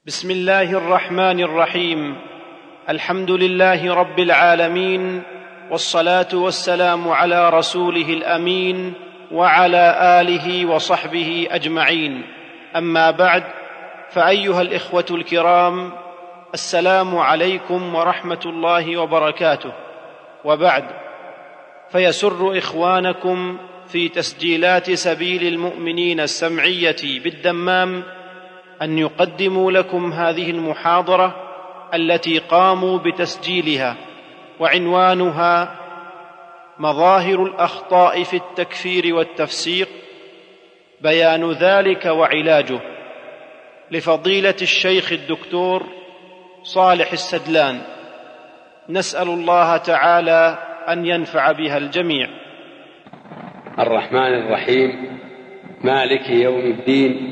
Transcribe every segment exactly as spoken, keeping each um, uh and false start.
بسم الله الرحمن الرحيم. الحمد لله رب العالمين، والصلاة والسلام على رسوله الأمين وعلى آله وصحبه أجمعين. أما بعد، فأيها الإخوة الكرام، السلام عليكم ورحمة الله وبركاته. وبعد، فيسر إخوانكم في تسجيلات سبيل المؤمنين السمعية بالدمام أن يقدموا لكم هذه المحاضرة التي قاموا بتسجيلها، وعنوانها مظاهر الأخطاء في التكفير والتفسيق، بيان ذلك وعلاجه، لفضيلة الشيخ الدكتور صالح السدلان. نسأل الله تعالى أن ينفع بها الجميع. الرحمن الرحيم، مالك يوم الدين،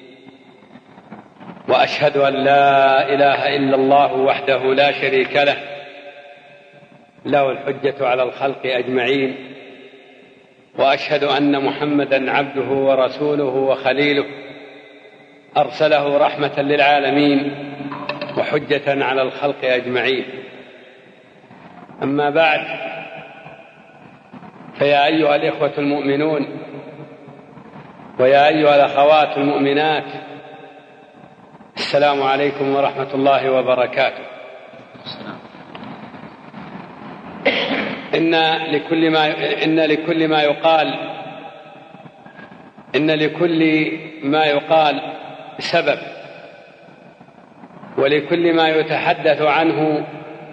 وأشهد أن لا إله إلا الله وحده لا شريك له، له الحجة على الخلق أجمعين، وأشهد أن محمدًا عبده ورسوله وخليله، أرسله رحمة للعالمين وحجة على الخلق أجمعين. أما بعد، فيا أيها الإخوة المؤمنون ويا أيها الأخوات المؤمنات، السلام عليكم ورحمة الله وبركاته. إن لكل ما إن لكل ما يقال إن لكل ما يقال سبب، ولكل ما يتحدث عنه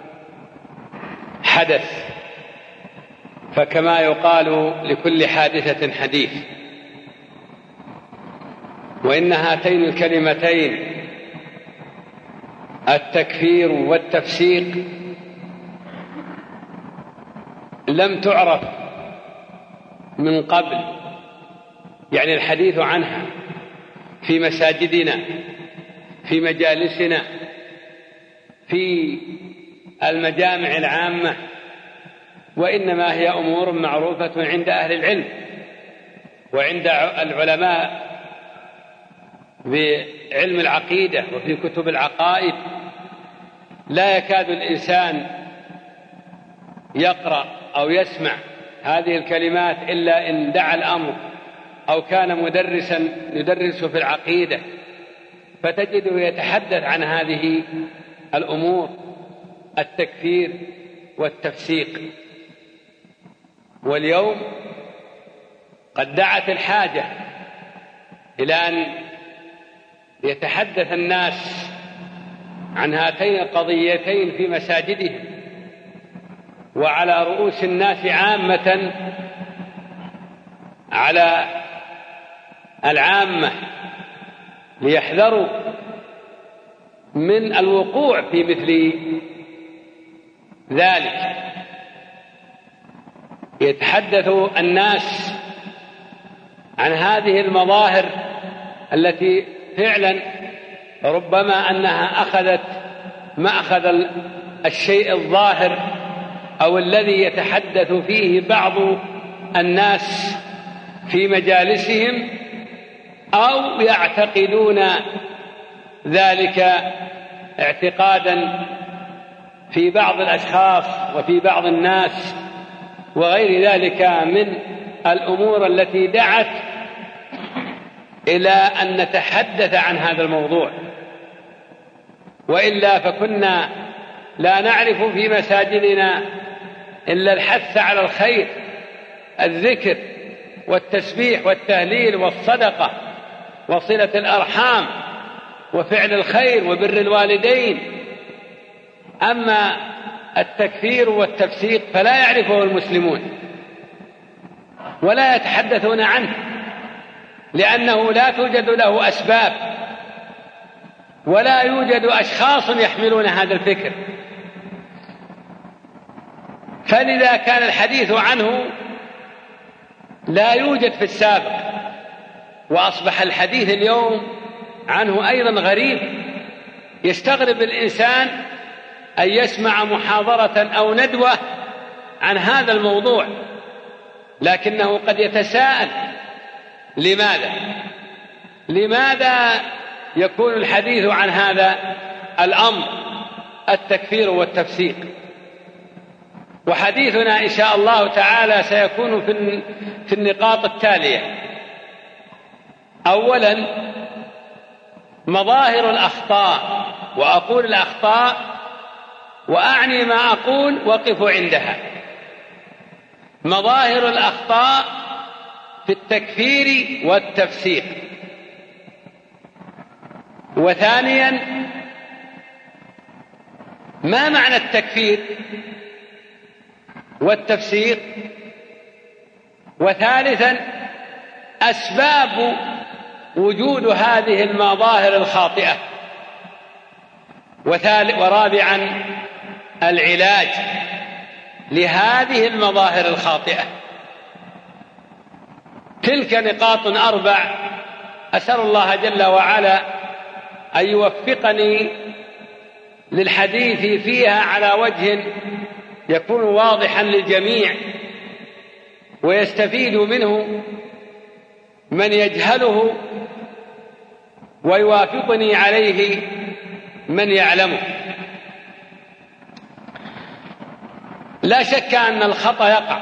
حدث، فكما يقال لكل حادثة حديث. وإن هاتين الكلمتين التكفير والتفسيق لم تعرف من قبل، يعني الحديث عنها في مساجدنا، في مجالسنا، في المجامع العامة، وإنما هي أمور معروفة عند أهل العلم وعند العلماء بعلم العقيدة وفي كتب العقائد. لا يكاد الإنسان يقرأ أو يسمع هذه الكلمات إلا إن دعا الأمر أو كان مدرسا يدرس في العقيدة، فتجده يتحدث عن هذه الأمور، التكفير والتفسيق. واليوم قد دعت الحاجة إلى أن يتحدث الناس عن هاتين القضيتين في مساجدهم وعلى رؤوس الناس عامة، على العامة، ليحذروا من الوقوع في مثل ذلك. يتحدث الناس عن هذه المظاهر التي فعلا ربما أنها أخذت مأخذ الشيء الظاهر أو الذي يتحدث فيه بعض الناس في مجالسهم، أو يعتقدون ذلك اعتقادا في بعض الأشخاص وفي بعض الناس وغير ذلك من الأمور التي دعت إلى أن نتحدث عن هذا الموضوع. وإلا فكنا لا نعرف في مساجدنا إلا الحث على الخير، الذكر والتسبيح والتهليل والصدقة وصلة الأرحام وفعل الخير وبر الوالدين. أما التكفير والتفسيق فلا يعرفه المسلمون ولا يتحدثون عنه، لأنه لا توجد له أسباب ولا يوجد أشخاص يحملون هذا الفكر. فلذا كان الحديث عنه لا يوجد في السابق، وأصبح الحديث اليوم عنه أيضا غريب. يستغرب الإنسان أن يسمع محاضرة أو ندوة عن هذا الموضوع، لكنه قد يتساءل لماذا لماذا يكون الحديث عن هذا الأمر، التكفير والتفسيق. وحديثنا إن شاء الله تعالى سيكون في النقاط التالية: أولا مظاهر الأخطاء، وأقول الأخطاء وأعني ما أقول وقفوا عندها. مظاهر الأخطاء في التكفير والتفسيق. وثانيا ما معنى التكفير والتفسيق. وثالثا أسباب وجود هذه المظاهر الخاطئة. ورابعا العلاج لهذه المظاهر الخاطئة. تلك نقاط أربع أسأل الله جل وعلا أن يوفقني للحديث فيها على وجه يكون واضحا للجميع ويستفيد منه من يجهله ويوافقني عليه من يعلمه. لا شك أن الخطأ يقع،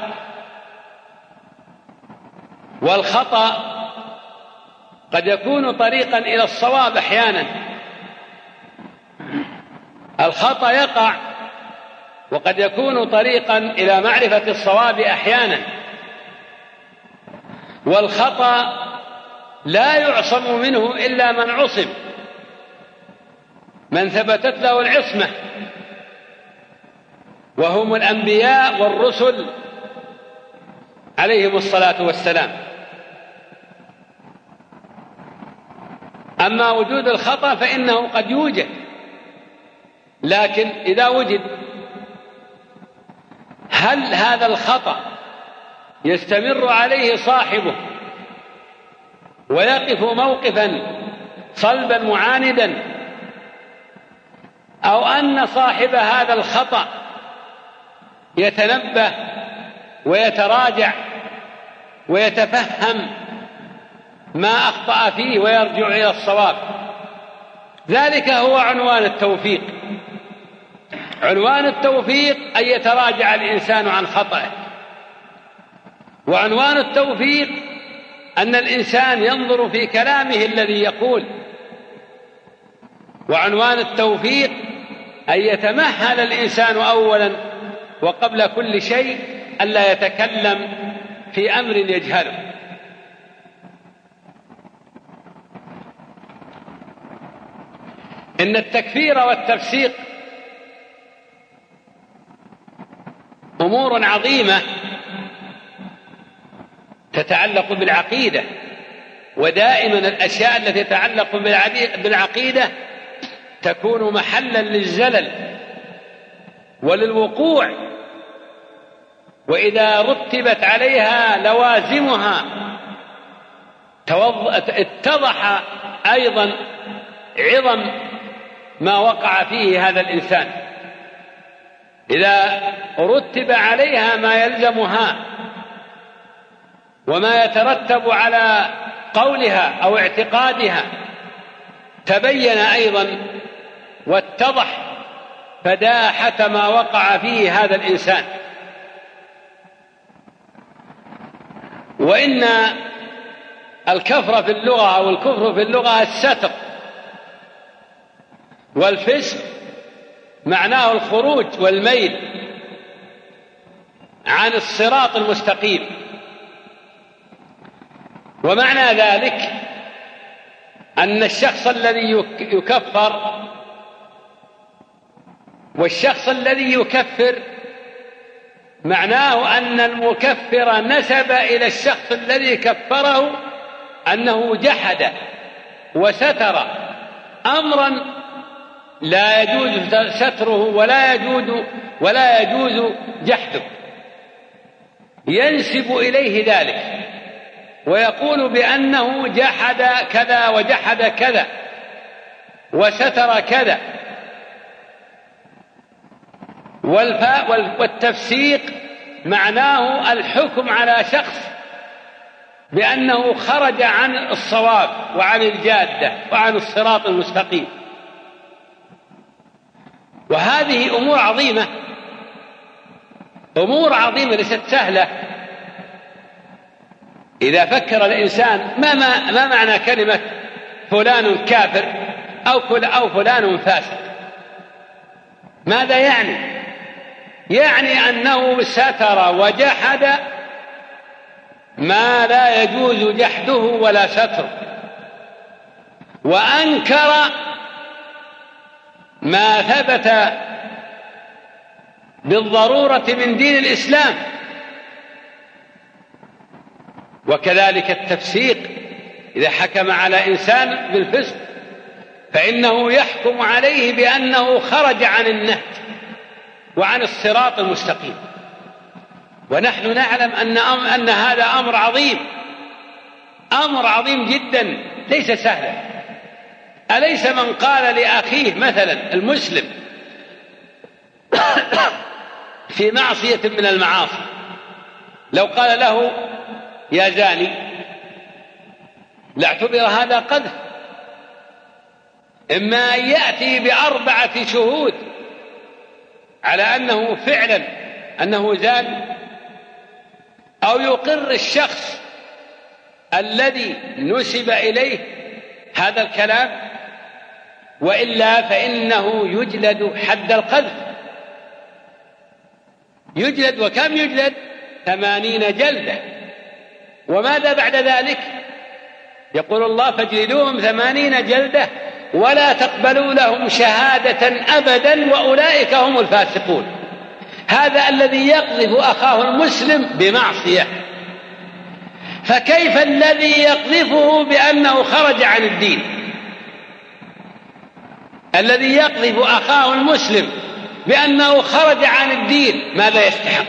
والخطأ قد يكون طريقا إلى الصواب أحيانا. الخطأ يقع وقد يكون طريقا إلى معرفة الصواب أحيانا. والخطأ لا يعصم منه إلا من عصم، من ثبتت له العصمة، وهم الأنبياء والرسل عليهم الصلاة والسلام. أما وجود الخطأ فإنه قد يوجد، لكن إذا وجد هل هذا الخطأ يستمر عليه صاحبه ويقف موقفا صلبا معاندا، أو أن صاحب هذا الخطأ يتنبه ويتراجع ويتفهم ما أخطأ فيه ويرجع إلى الصواب. ذلك هو عنوان التوفيق. عنوان التوفيق أن يتراجع الإنسان عن خطأه، وعنوان التوفيق أن الإنسان ينظر في كلامه الذي يقول، وعنوان التوفيق أن يتمهل الإنسان أولا وقبل كل شيء ألا يتكلم في أمر يجهله. إن التكفير والتفسيق أمور عظيمة تتعلق بالعقيدة، ودائما الأشياء التي تتعلق بالعقيدة تكون محلا للزلل وللوقوع، وإذا رتبت عليها لوازمها اتضح أيضا عظم ما وقع فيه هذا الإنسان. إذا رتب عليها ما يلزمها وما يترتب على قولها أو اعتقادها تبين أيضا واتضح فداحة ما وقع فيه هذا الإنسان. وإن الكفر في اللغة أو الكفر في اللغة الستر، والفسق معناه الخروج والميل عن الصراط المستقيم. ومعنى ذلك أن الشخص الذي يكفر والشخص الذي يكفر معناه أن المكفر نسب إلى الشخص الذي كفره أنه جحد وستر أمرا لا يجوز ستره ولا يجوز ولا يجوز جحده، ينسب إليه ذلك ويقول بأنه جحد كذا وجحد كذا وستر كذا. والتفسيق معناه الحكم على شخص بأنه خرج عن الصواب وعن الجادة وعن الصراط المستقيم. وهذه أمور عظيمة، أمور عظيمة ليست سهلة. إذا فكر الإنسان ما, ما, ما معنى كلمة فلان كافر أو فلان فاسق، ماذا يعني؟ يعني أنه ستر وجحد ما لا يجوز جحده ولا ستره، وأنكر ما ثبت بالضرورة من دين الإسلام. وكذلك التفسيق، إذا حكم على إنسان بالفسق فإنه يحكم عليه بأنه خرج عن النهج وعن الصراط المستقيم. ونحن نعلم أن, أن هذا أمر عظيم، أمر عظيم جدا ليس سهلا. أليس من قال لأخيه مثلا المسلم في معصية من المعاصي، لو قال له يا زاني لاعتبر هذا قذف، إما أن يأتي بأربعة شهود على أنه فعلا أنه زاني، أو يقر الشخص الذي نسب إليه هذا الكلام، وإلا فإنه يجلد حد القذف، يجلد. وكم يجلد؟ ثمانين جلدة. وماذا بعد ذلك؟ يقول الله فاجلدوهم ثمانين جلدة ولا تقبلوا لهم شهادة أبدا وأولئك هم الفاسقون. هذا الذي يقذف أخاه المسلم بمعصية، فكيف الذي يقذفه بأنه خرج عن الدين؟ الذي يقذف أخاه المسلم بأنه خرج عن الدين ماذا يستحق؟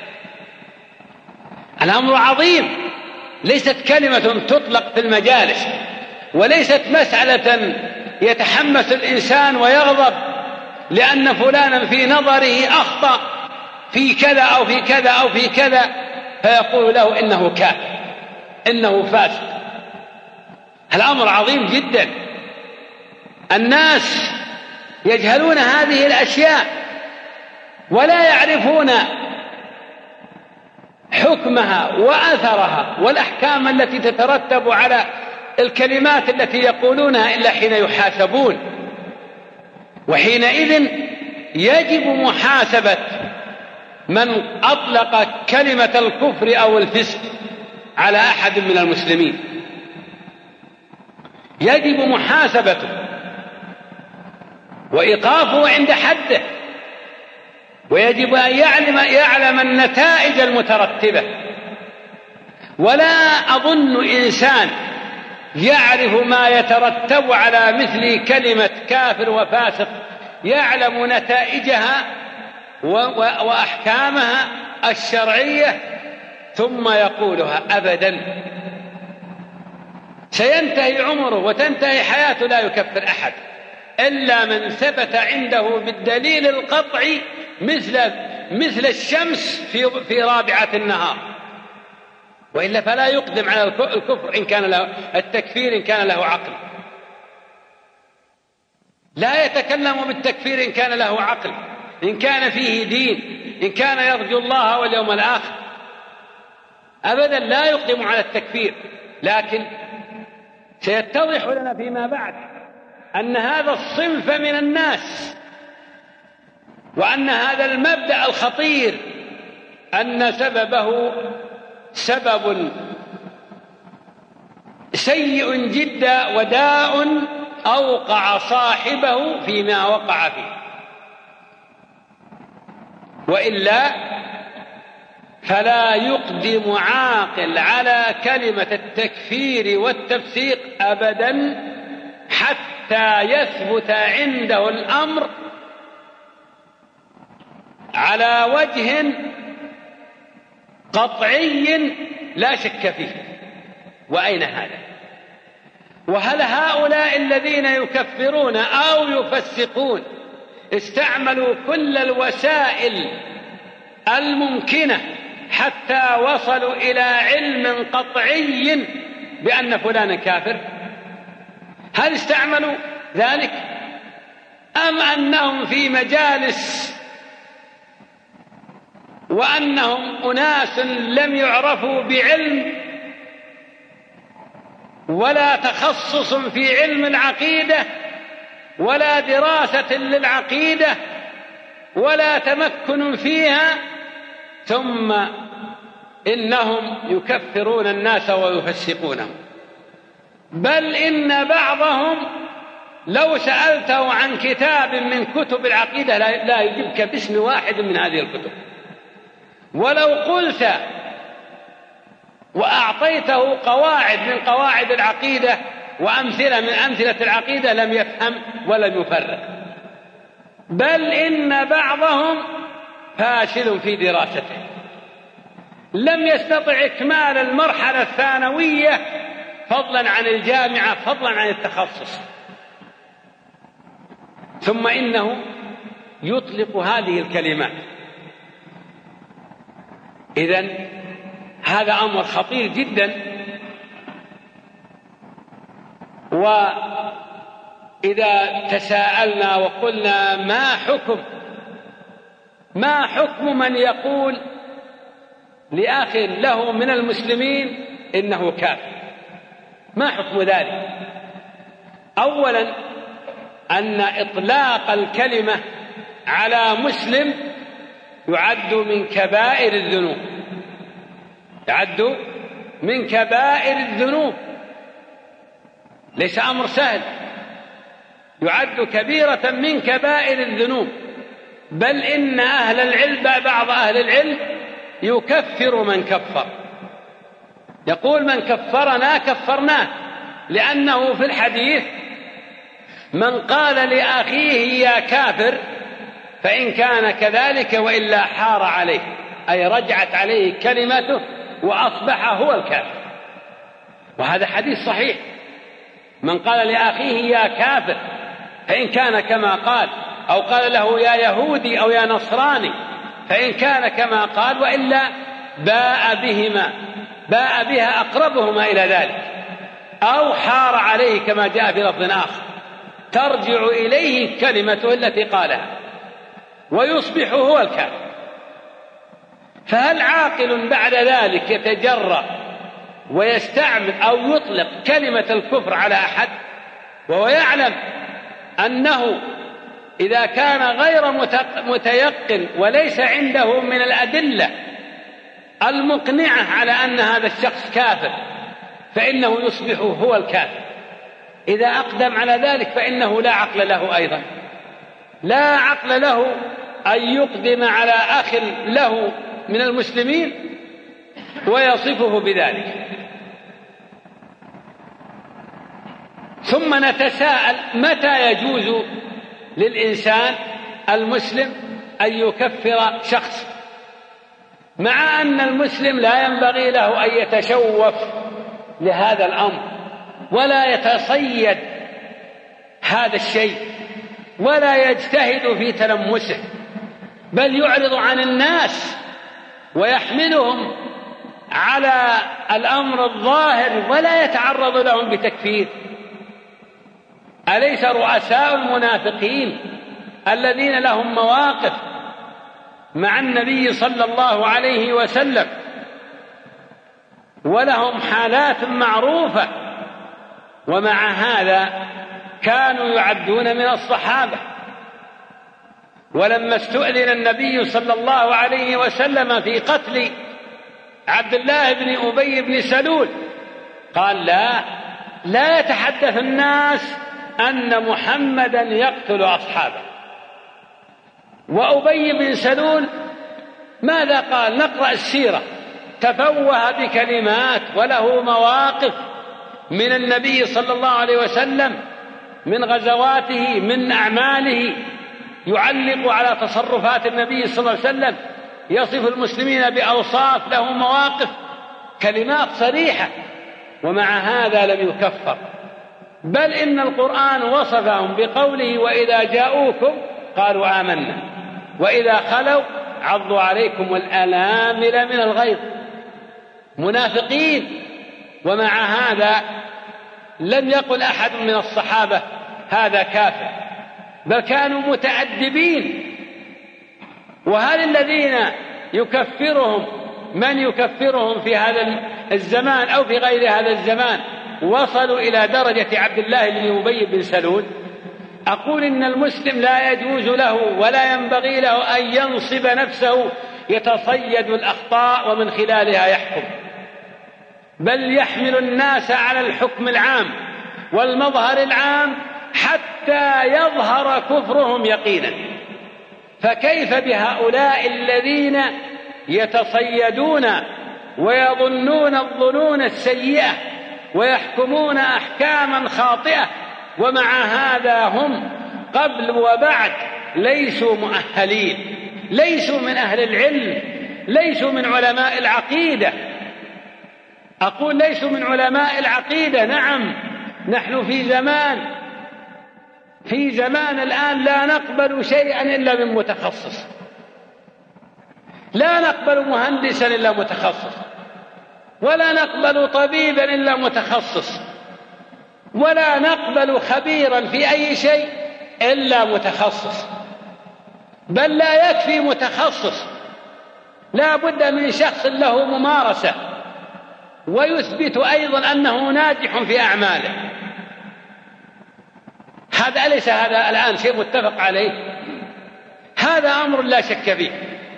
الأمر عظيم، ليست كلمة تطلق في المجالس، وليست مسألة يتحمس الإنسان ويغضب لأن فلانا في نظره أخطأ في كذا أو في كذا أو في كذا فيقول له إنه كافر إنه فاسق. الأمر عظيم جدا. الناس يجهلون هذه الأشياء ولا يعرفون حكمها وأثرها والأحكام التي تترتب على الكلمات التي يقولونها إلا حين يحاسبون. وحينئذ يجب محاسبة من أطلق كلمة الكفر أو الفسق على أحد من المسلمين، يجب محاسبته وإيقافه عند حده، ويجب أن يعلم, يعلم النتائج المترتبة. ولا أظن إنسان يعرف ما يترتب على مثل كلمة كافر وفاسق يعلم نتائجها وأحكامها الشرعية ثم يقولها أبدا. سينتهي عمره وتنتهي حياته لا يكفر أحد إلا من ثبت عنده بالدليل القطعي مثل مثل الشمس في في رابعة النهار، وإلا فلا يقدم على الكفر إن كان له التكفير إن كان له عقل، لا يتكلم بالتكفير إن كان له عقل، إن كان فيه دين، إن كان يرجو الله واليوم الآخر، أبدا لا يقدم على التكفير. لكن سيتضح لنا فيما بعد أن هذا الصنف من الناس وأن هذا المبدأ الخطير أن سببه سبب سيء جدا وداء أوقع صاحبه فيما وقع فيه، وإلا فلا يقدم عاقل على كلمة التكفير والتفسيق أبدا حتى يثبت عنده الأمر على وجه قطعي لا شك فيه. وأين هذا؟ وهل هؤلاء الذين يكفرون أو يفسقون استعملوا كل الوسائل الممكنة حتى وصلوا إلى علم قطعي بأن فلانا كافر؟ هل استعملوا ذلك أم أنهم في مجالس وأنهم أناس لم يعرفوا بعلم ولا تخصص في علم العقيدة ولا دراسة للعقيدة ولا تمكن فيها، ثم إنهم يكفرون الناس ويفسقونهم؟ بل إن بعضهم لو سألته عن كتاب من كتب العقيدة لا يجيبك باسم واحد من هذه الكتب، ولو قلت وأعطيته قواعد من قواعد العقيدة وأمثلة من أمثلة العقيدة لم يفهم ولم يفرق. بل إن بعضهم فاشل في دراسته، لم يستطع إكمال المرحلة الثانوية فضلا عن الجامعة فضلا عن التخصص، ثم إنه يطلق هذه الكلمات. إذن هذا أمر خطير جدا. وإذا تساءلنا وقلنا ما حكم ما حكم من يقول لأخ له من المسلمين إنه كافر، ما حكم ذلك؟ أولا أن إطلاق الكلمة على مسلم يعد من كبائر الذنوب، يعد من كبائر الذنوب، ليس أمر سهل، يعد كبيرة من كبائر الذنوب. بل إن أهل العلم بعض أهل العلم يكفر من كفر، يقول من كفرنا كفرناه، لأنه في الحديث من قال لأخيه يا كافر فإن كان كذلك وإلا حار عليه، أي رجعت عليه كلمته وأصبح هو الكافر. وهذا حديث صحيح، من قال لأخيه يا كافر فإن كان كما قال، أو قال له يا يهودي أو يا نصراني فإن كان كما قال، وإلا باء بهما باء بها أقربهما إلى ذلك، أو حار عليه كما جاء في لفظ آخر، ترجع إليه كلمته التي قالها ويصبح هو الكافر. فهل عاقل بعد ذلك يتجرأ ويستعمل أو يطلق كلمة الكفر على أحد وهو يعلم أنه إذا كان غير متيقن وليس عنده من الأدلة المقنعة على أن هذا الشخص كافر فإنه يصبح هو الكافر؟ إذا أقدم على ذلك فإنه لا عقل له أيضا، لا عقل له أن يقدم على أخ له من المسلمين ويصفه بذلك. ثم نتساءل متى يجوز للإنسان المسلم أن يكفر شخص، مع أن المسلم لا ينبغي له أن يتشوف لهذا الأمر ولا يتصيد هذا الشيء ولا يجتهد في تلمسه، بل يعرض عن الناس ويحملهم على الأمر الظاهر ولا يتعرض لهم بتكفير. أليس رؤساء المنافقين الذين لهم مواقف مع النبي صلى الله عليه وسلم ولهم حالات معروفة، ومع هذا كانوا يعدون من الصحابة؟ ولما استؤذن النبي صلى الله عليه وسلم في قتل عبد الله بن أبي بن سلول قال لا لا يتحدث الناس أن محمدا يقتل أصحابه. وأبي بن سلول ماذا قال؟ نقرأ السيرة، تفوه بكلمات وله مواقف من النبي صلى الله عليه وسلم من غزواته من أعماله، يعلق على تصرفات النبي صلى الله عليه وسلم، يصف المسلمين بأوصاف، له مواقف، كلمات صريحة، ومع هذا لم يكفر. بل إن القرآن وصفهم بقوله وإذا جاءوكم قالوا آمنا وإذا خلوا عضوا عليكم الأنامل من الغيظ، منافقين. ومع هذا لم يقل أحد من الصحابة هذا كافر، بل كانوا متأدبين. وهل الذين يكفرهم من يكفرهم في هذا الزمان أو في غير هذا الزمان وصلوا إلى درجة عبد الله بن أبي بن سلول؟ أقول إن المسلم لا يجوز له ولا ينبغي له أن ينصب نفسه يتصيد الأخطاء ومن خلالها يحكم، بل يحمل الناس على الحكم العام والمظهر العام حتى يظهر كفرهم يقينا. فكيف بهؤلاء الذين يتصيدون ويظنون الظنون السيئة ويحكمون أحكاما خاطئة، ومع هذا هم قبل وبعد ليسوا مؤهلين، ليسوا من أهل العلم، ليسوا من علماء العقيدة. أقول ليسوا من علماء العقيدة. نعم، نحن في زمان في زمان الآن لا نقبل شيئا إلا من متخصص، لا نقبل مهندسا إلا متخصص، ولا نقبل طبيبا إلا متخصص، ولا نقبل خبيرا في أي شيء إلا متخصص. بل لا يكفي متخصص، لا بد من شخص له ممارسة ويثبت أيضا أنه ناجح في أعماله. هذا أليس هذا الآن شيء متفق عليه؟ هذا أمر لا شك فيه.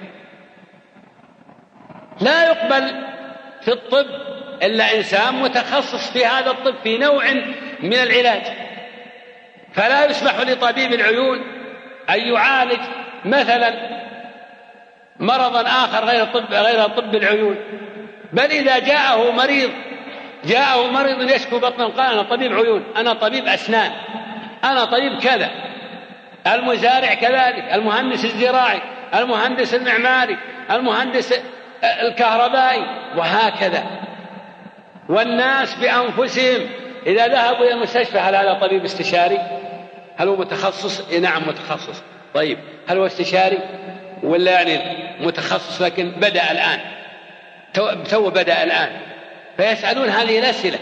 لا يقبل في الطب إلا إنسان متخصص في هذا الطب في نوع من العلاج. فلا يسمح لطبيب العيون أن يعالج مثلا مرضا آخر غير طب غير طب العيون، بل إذا جاءه مريض جاءه مريض يشكو بطنا قال أنا طبيب عيون، أنا طبيب أسنان، أنا طبيب كذا. المزارع كذلك، المهندس الزراعي، المهندس المعماري، المهندس الكهربائي، وهكذا. والناس بأنفسهم إذا ذهبوا إلى المستشفى هل هذا طبيب استشاري؟ هل هو متخصص؟ إيه نعم متخصص. طيب هل هو استشاري ولا يعني متخصص لكن بدأ الآن تو بدأ الآن؟ فيسألون هذه الأسئلة.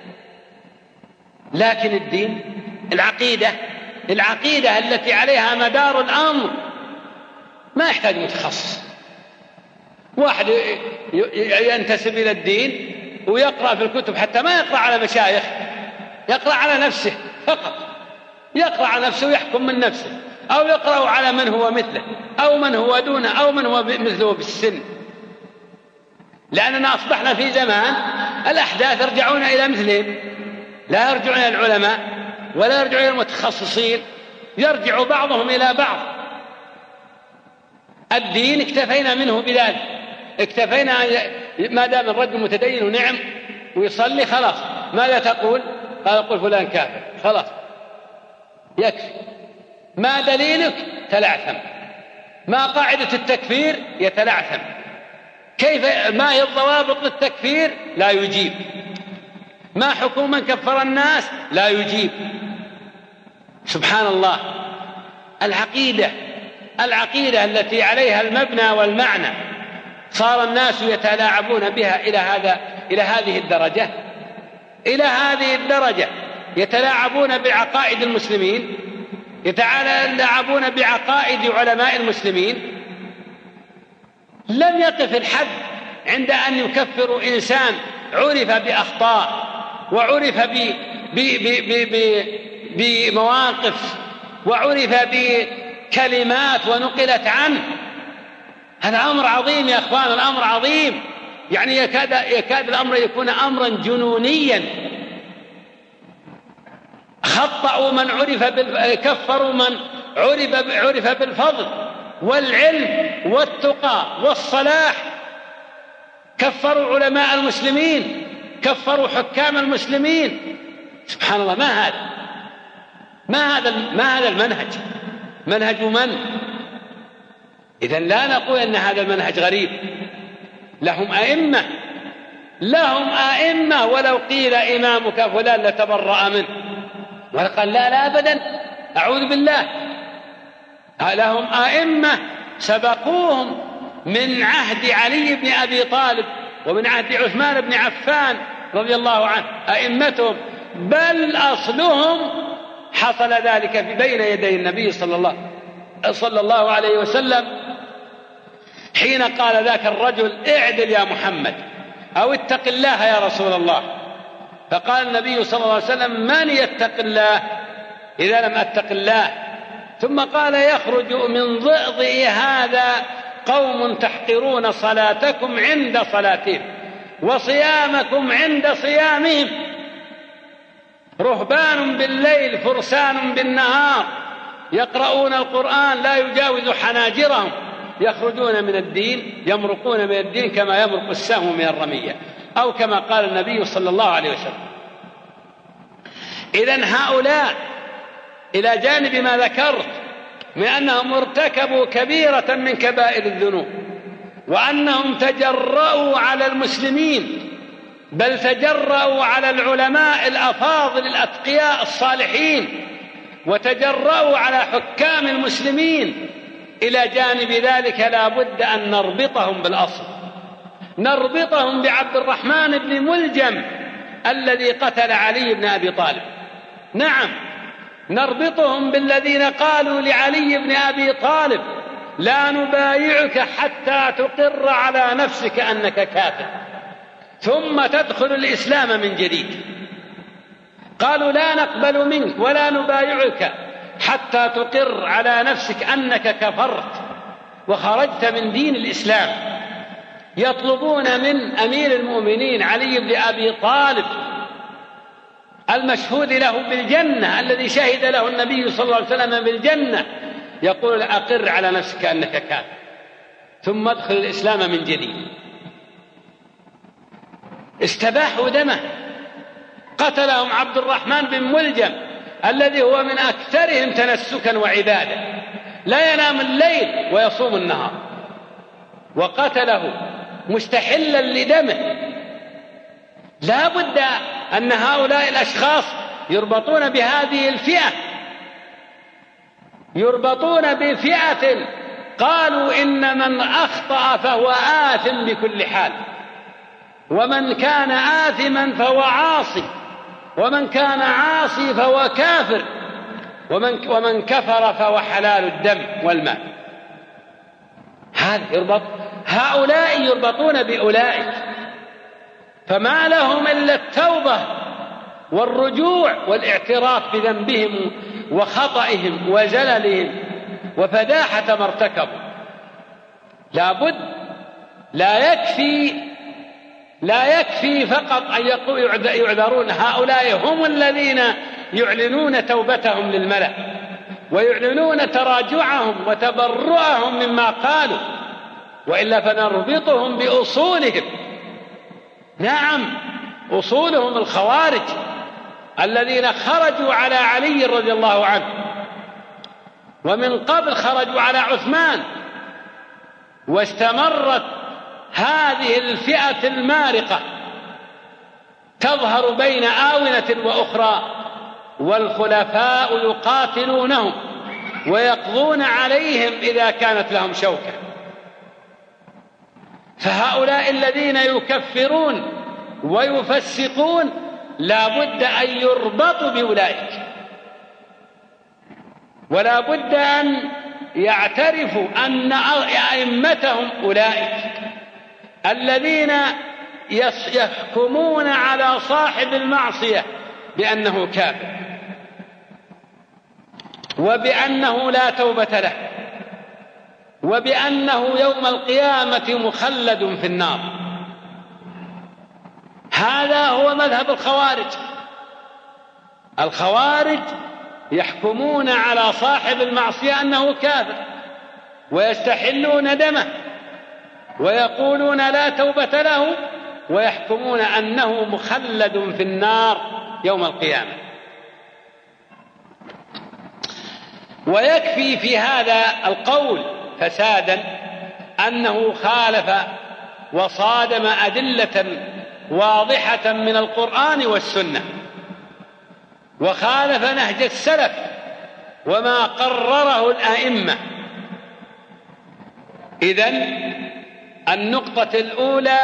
لكن الدين، العقيدة العقيدة التي عليها مدار الأمر ما يحتاج متخصص. واحد ينتسب إلى الدين ويقرأ في الكتب، حتى ما يقرأ على مشايخ، يقرأ على نفسه فقط، يقرأ على نفسه ويحكم من نفسه، أو يقرأ على من هو مثله أو من هو دونه أو من هو مثله بالسن. لأننا أصبحنا في زمان الأحداث يرجعون إلى مثلهم، لا يرجعون إلى العلماء ولا يرجعون إلى المتخصصين، يرجع بعضهم إلى بعض. الدين اكتفينا منه بذلك، اكتفينا ما دام الرجل متدين ونعم ويصلي خلاص. ماذا تقول؟ قال يقول فلان كافر، خلاص يكفي. ما دليلك؟ تلعثم. ما قاعدة التكفير؟ يتلعثم. كيف؟ ما هي الضوابط للتكفير؟ لا يجيب. ما حكم من كفر الناس؟ لا يجيب. سبحان الله. العقيدة العقيدة التي عليها المبنى والمعنى صار الناس يتلاعبون بها إلى هذا إلى هذه الدرجة إلى هذه الدرجة يتلاعبون بعقائد المسلمين، يتلاعبون بعقائد علماء المسلمين. لم يقف الحد عند أن يكفروا إنسان عرف بأخطاء وعرف بمواقف وعرف بكلمات ونقلت عنه. هذا أمر عظيم يا أخوان، الأمر عظيم. يعني يكاد, يكاد الأمر يكون أمرا جنونيا. خطأوا من عرف بال... كفروا من عرف عرف بالفضل والعلم والتقى والصلاح. كفروا علماء المسلمين، كفروا حكام المسلمين. سبحان الله. ما هذا ما هذا ما هذا المنهج؟ منهج من؟ إذن لا نقول أن هذا المنهج غريب. لهم أئمة لهم أئمة ولو قيل إمامك فلان لتبرأ منه، وقال لا لا أبدا، أعوذ بالله. لهم أئمة سبقوهم من عهد علي بن أبي طالب ومن عهد عثمان بن عفان رضي الله عنه أئمتهم، بل أصلهم حصل ذلك في بين يدي النبي صلى الله, صلى الله عليه وسلم حين قال ذاك الرجل: اعدل يا محمد، أو اتق الله يا رسول الله. فقال النبي صلى الله عليه وسلم: من يتق الله إذا لم أتق الله؟ ثم قال: يخرج من ضئضئ هذا قوم تحقرون صلاتكم عند صلاتهم وصيامكم عند صيامهم، رهبان بالليل فرسان بالنهار، يقرؤون القرآن لا يجاوز حناجرهم، يخرجون من الدين يمرقون من الدين كما يمرق السهم من الرمية، أو كما قال النبي صلى الله عليه وسلم. إذن هؤلاء إلى جانب ما ذكرت من أنهم ارتكبوا كبيرة من كبائر الذنوب، وأنهم تجرؤوا على المسلمين، بل تجرؤوا على العلماء الأفاضل الأتقياء الصالحين، وتجرؤوا على حكام المسلمين، إلى جانب ذلك لا بد أن نربطهم بالأصل، نربطهم بعبد الرحمن بن ملجم الذي قتل علي بن أبي طالب. نعم، نربطهم بالذين قالوا لعلي بن أبي طالب: لا نبايعك حتى تقر على نفسك أنك كافر ثم تدخل الإسلام من جديد. قالوا: لا نقبل منك ولا نبايعك حتى تقر على نفسك أنك كفرت وخرجت من دين الإسلام. يطلبون من أمير المؤمنين علي بن أبي طالب المشهود له بالجنة، الذي شهد له النبي صلى الله عليه وسلم بالجنة، يقول: أقر على نفسك أنك كافر ثم ادخل الإسلام من جديد. استباحوا دمه، قتلهم عبد الرحمن بن ملجم الذي هو من أكثرهم تنسكا وعبادة، لا ينام الليل ويصوم النهار، وقتله مستحلا لدمه. لا بد أن هؤلاء الأشخاص يربطون بهذه الفئة، يربطون بفئة قالوا إن من أخطأ فهو آثم بكل حال، ومن كان آثما فهو عاصي، ومن كان عاصي فهو كافر، ومن, ومن كفر فهو حلال الدم والمال. هذا يربط، هؤلاء يربطون بأولئك، فما لهم إلا التوبة والرجوع والاعتراف بذنبهم وخطئهم وزللهم وفداحة ما ارتكبوا. لا بد، لا يكفي لا يكفي فقط أن يعذرون. هؤلاء هم الذين يعلنون توبتهم للملأ ويعلنون تراجعهم وتبرؤهم مما قالوا، وإلا فنربطهم بأصولهم. نعم، أصولهم الخوارج الذين خرجوا على علي رضي الله عنه، ومن قبل خرجوا على عثمان، واستمرت هذه الفئة المارقة تظهر بين آونة وأخرى، والخلفاء يقاتلونهم ويقضون عليهم إذا كانت لهم شوكة. فهؤلاء الذين يكفرون ويفسقون لا بد أن يربطوا بأولئك، ولا بد أن يعترفوا أن أئمتهم أولئك الذين يحكمون على صاحب المعصية بأنه كافر وبأنه لا توبة له وبأنه يوم القيامة مخلد في النار. هذا هو مذهب الخوارج. الخوارج يحكمون على صاحب المعصية أنه كافر ويستحلون دمه ويقولون لا توبة له، ويحكمون أنه مخلد في النار يوم القيامة. ويكفي في هذا القول فسادا أنه خالف وصادم أدلة واضحة من القرآن والسنة، وخالف نهج السلف، وما قرره الأئمة إذن النقطة الأولى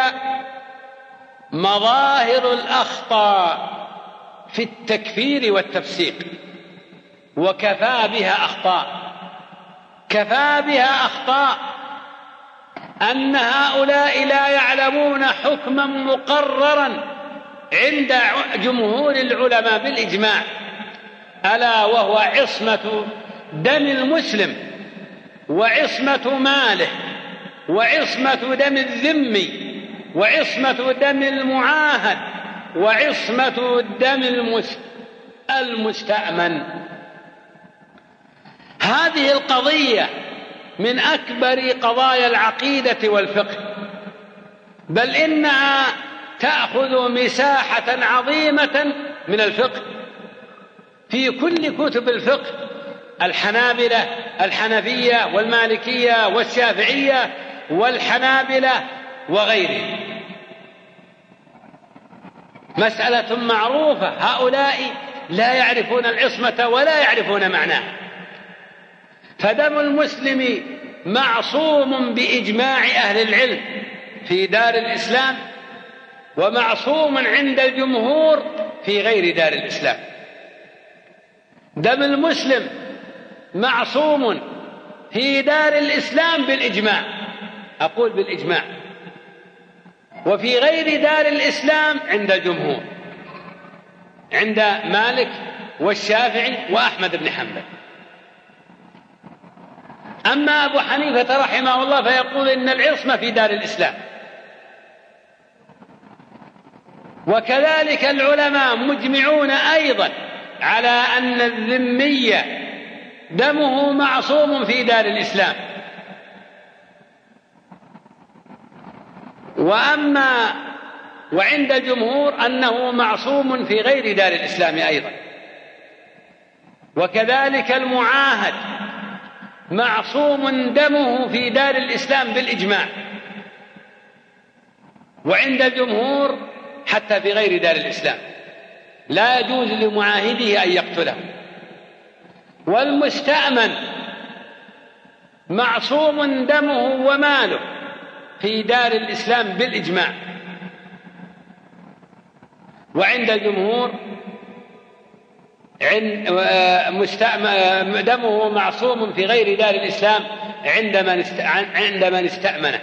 مظاهر الأخطاء في التكفير والتفسيق، وكفى بها أخطاء، كفى بها أخطاء أن هؤلاء لا يعلمون حكما مقررا عند جمهور العلماء بالإجماع، ألا وهو عصمة دم المسلم وعصمة ماله وعصمة دم الذمي وعصمة دم المعاهد وعصمة دم المستأمن. هذه القضية من أكبر قضايا العقيدة والفقه، بل إنها تأخذ مساحة عظيمة من الفقه في كل كتب الفقه، الحنابلة الحنفية والمالكية والشافعية والحنابلة وغيرهم. مسألة معروفة، هؤلاء لا يعرفون العصمة ولا يعرفون معناها. فدم المسلم معصوم بإجماع أهل العلم في دار الإسلام، ومعصوم عند الجمهور في غير دار الإسلام. دم المسلم معصوم في دار الإسلام بالإجماع، أقول بالإجماع، وفي غير دار الإسلام عند الجمهور، عند مالك والشافعي وأحمد بن حنبل. أما أبو حنيفة رحمه الله فيقول إن العصمة في دار الإسلام. وكذلك العلماء مجمعون أيضا على أن الذمي دمه معصوم في دار الإسلام. وأما وعند الجمهور أنه معصوم في غير دار الإسلام أيضا. وكذلك المعاهد معصوم دمه في دار الإسلام بالإجماع، وعند الجمهور حتى في غير دار الإسلام لا يجوز لمعاهده أن يقتله. والمستأمن معصوم دمه وماله في دار الإسلام بالإجماع، وعند الجمهور دمه معصوم في غير دار الإسلام عند من استأمنه.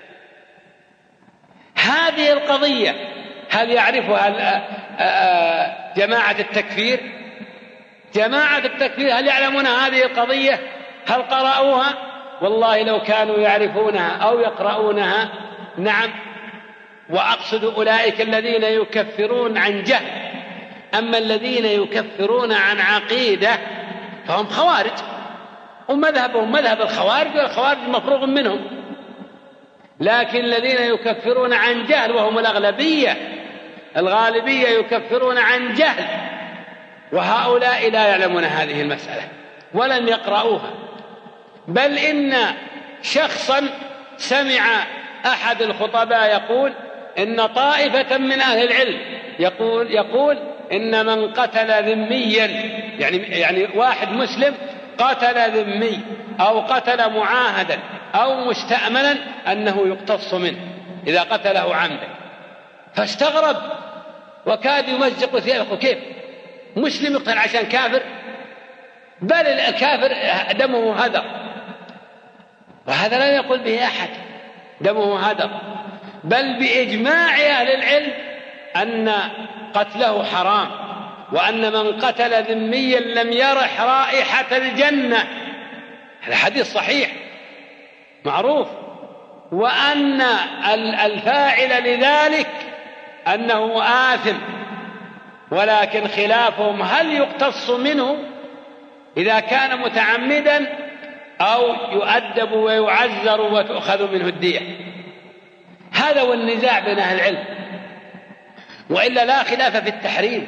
هذه القضية هل يعرفها جماعة التكفير؟ جماعة التكفير هل يعلمون هذه القضية؟ هل قرأوها؟ والله لو كانوا يعرفونها أو يقرؤونها نعم، وأقصد أولئك الذين يكفرون عن جهل. أما الذين يكفرون عن عقيدة فهم خوارج، ومذهبهم مذهب الخوارج، والخوارج مفروغ منهم. لكن الذين يكفرون عن جهل وهم الأغلبية، الغالبية يكفرون عن جهل، وهؤلاء لا يعلمون هذه المسألة ولم يقرؤوها. بل إن شخصا سمع أحد الخطباء يقول إن طائفة من أهل العلم يقول يقول إن من قتل ذميا، يعني يعني واحد مسلم قتل ذمي أو قتل معاهدا أو مستأمنا أنه يقتص منه إذا قتله عمدا. فاستغرب وكاد يمزق ثيابه، كيف مسلم يقتل عشان كافر؟ بل الكافر دمه هدر، وهذا لا يقول به أحد دمه هدر، بل بإجماع أهل العلم أن قتله حرام، وأن من قتل ذميا لم يرح رائحة الجنة. هذا حديث صحيح معروف. وأن الفاعل لذلك أنه آثم، ولكن خلافهم هل يقتص منه إذا كان متعمدا أو يؤدب ويعزر وتؤخذ منه الدية. هذا هو النزاع بين أهل العلم، وإلا لا خلاف في التحريم.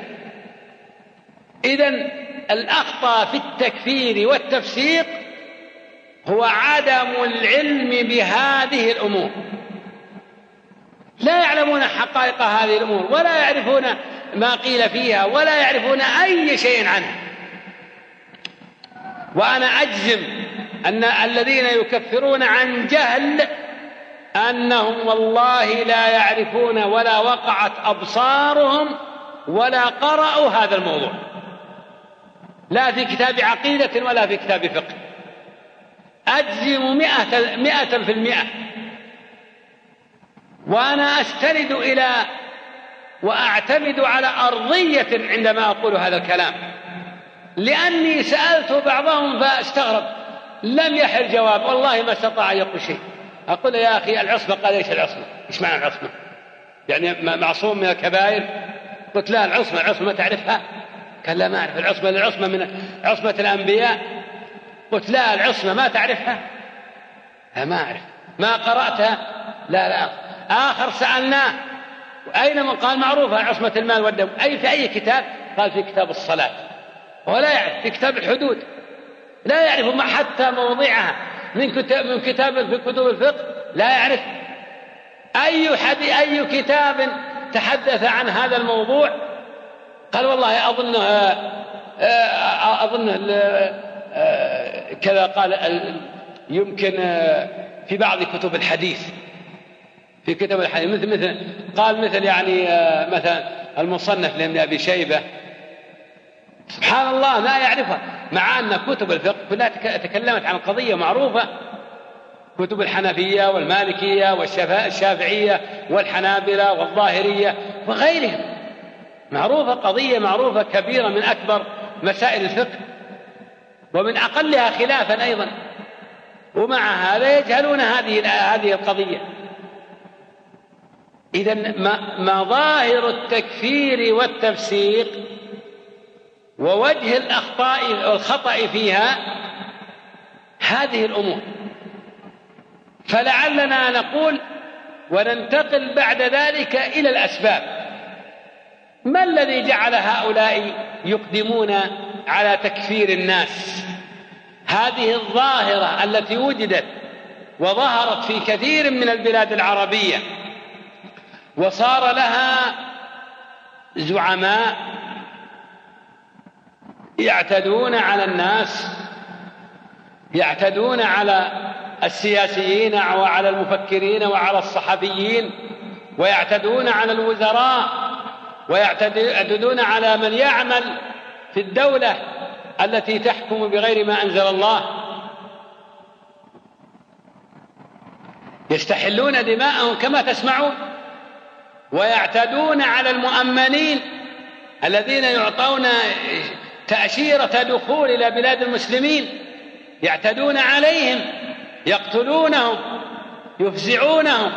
إذن الأخطاء في التكفير والتفسيق هو عدم العلم بهذه الأمور، لا يعلمون حقائق هذه الأمور، ولا يعرفون ما قيل فيها، ولا يعرفون أي شيء عنها. وأنا أجزم أن الذين يكفرون عن جهل أنهم والله لا يعرفون ولا وقعت أبصارهم ولا قرأوا هذا الموضوع، لا في كتاب عقيدة ولا في كتاب فقه. أجزم مئة, مئة في المئة. وأنا أستند إلى وأعتمد على أرضية عندما أقول هذا الكلام، لأني سألت بعضهم فاستغرب، لم يحل جواب، والله ما استطاع يقول شيء. أقول يا أخي العصمة، قال إيش العصمة؟ إيش معنى العصمة؟ يعني معصوم من الكبائر؟ قلت لا، العصمة العصمة ما تعرفها؟ قال لا ما أعرف العصمة، العصمة من عصمة الأنبياء. قلت لا، العصمة ما تعرفها؟ لا ما أعرف. ما قرأتها؟ لا لا. آخر سألناه أين من؟ قال معروفة عصمة المال والدم. أي في أي كتاب؟ قال في كتاب الصلاة. ولا يعرف في كتاب الحدود، لا يعرف ما حتى موضعها من كتاب من كتاب في كتب الفقه، لا يعرف أي حد أي كتاب تحدث عن هذا الموضوع. قال والله أظنه أظنه كذا، قال يمكن في بعض كتب الحديث، في كتب الحديث مثل مثل قال مثل يعني مثلا المصنف لابن أبي شيبة. سبحان الله لا يعرفها، مع أن كتب الفقه كلها تكلمت عن قضية معروفة، كتب الحنفية والمالكية والشافعية والحنابلة والظاهرية وغيرهم، معروفة، قضية معروفة كبيرة من أكبر مسائل الفقه ومن أقلها خلافا أيضا، ومع هذا يجهلون هذه هذه القضية. إذن مظاهر التكفير والتفسيق ووجه الأخطاء والخطأ فيها هذه الأمور. فلعلنا نقول وننتقل بعد ذلك إلى الأسباب. ما الذي جعل هؤلاء يقدمون على تكفير الناس؟ هذه الظاهرة التي وجدت وظهرت في كثير من البلاد العربية وصار لها زعماء يعتدون على الناس، يعتدون على السياسيين وعلى المفكرين وعلى الصحفيين، ويعتدون على الوزراء، ويعتدون على من يعمل في الدولة التي تحكم بغير ما أنزل الله، يستحلون دماءهم كما تسمعون، ويعتدون على المؤمنين الذين يعطون تأشيرة دخول إلى بلاد المسلمين، يعتدون عليهم، يقتلونهم، يفزعونهم.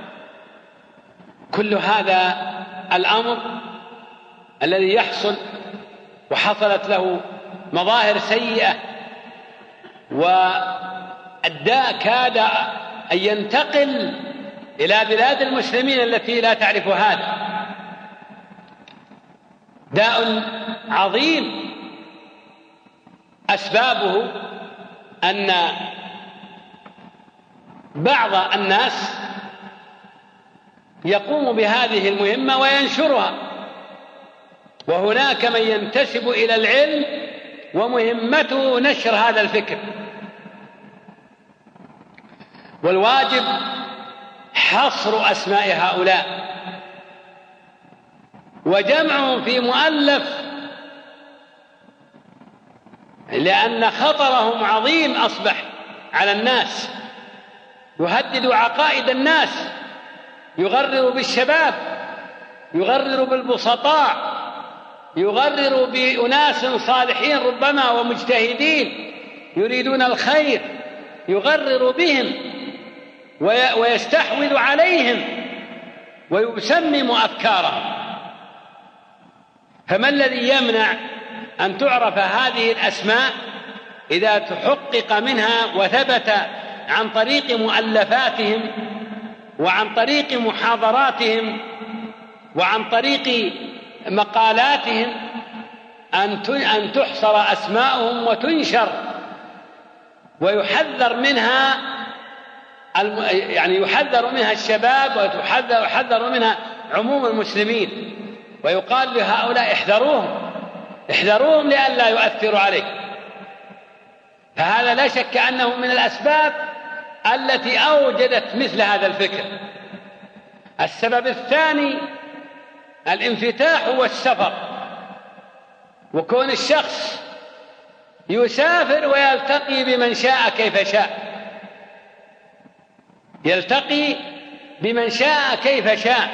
كل هذا الأمر الذي يحصل وحصلت له مظاهر سيئة والداء كاد أن ينتقل إلى بلاد المسلمين التي لا تعرف هذا، داء عظيم أسبابه أن بعض الناس يقوم بهذه المهمة وينشرها، وهناك من ينتسب إلى العلم ومهمته نشر هذا الفكر، والواجب حصر أسماء هؤلاء وجمعهم في مؤلف، لأن خطرهم عظيم أصبح على الناس، يهدد عقائد الناس، يغرر بالشباب، يغرر بالبسطاء، يغرر بأناس صالحين ربما ومجتهدين يريدون الخير، يغرر بهم ويستحوذ عليهم ويسمم أفكارهم. فما الذي يمنع أن تعرف هذه الأسماء إذا تحقق منها وثبت عن طريق مؤلفاتهم وعن طريق محاضراتهم وعن طريق مقالاتهم أن تحصر أسماءهم وتنشر ويحذر منها، يعني يحذر منها الشباب ويحذر منها عموم المسلمين، ويقال لهؤلاء احذروهم احذروهم لئلا يؤثروا عليك. فهذا لا شك أنه من الأسباب التي أوجدت مثل هذا الفكر. السبب الثاني الانفتاح والسفر، وكون الشخص يسافر ويلتقي بمن شاء كيف شاء، يلتقي بمن شاء كيف شاء،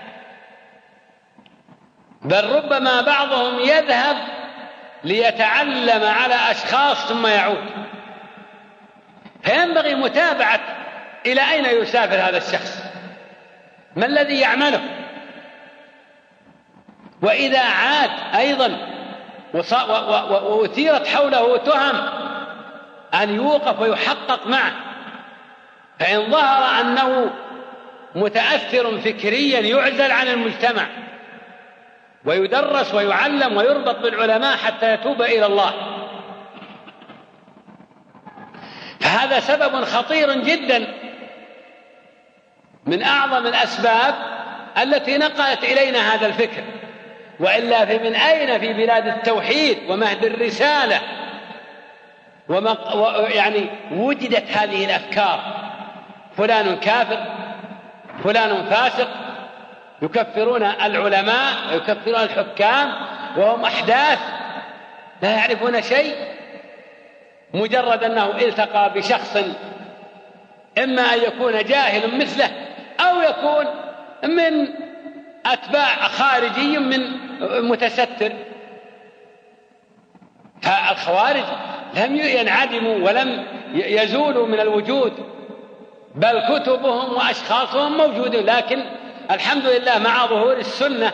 بل ربما بعضهم يذهب ليتعلم على أشخاص ثم يعود، فينبغي متابعة إلى أين يسافر هذا الشخص، ما الذي يعمله، وإذا عاد أيضا وأثيرت حوله تهم أن يوقف ويحقق معه، فإن ظهر أنه متأثر فكريا يعزل عن المجتمع ويدرس ويعلم ويربط بالعلماء حتى يتوب إلى الله. فهذا سبب خطير جدا من أعظم الأسباب التي نقلت إلينا هذا الفكر، وإلا في من أين في بلاد التوحيد ومهد الرسالة ومق... و... يعني وجدت هذه الأفكار، فلان كافر، فلان فاسق، يكفرون العلماء ويكفرون الحكام وهم أحداث لا يعرفون شيء، مجرد أنه التقى بشخص إما أن يكون جاهل مثله أو يكون من أتباع خارجي من متستر. فالخوارج لم ينعدموا ولم يزولوا من الوجود، بل كتبهم وأشخاصهم موجودون، لكن الحمد لله مع ظهور السنة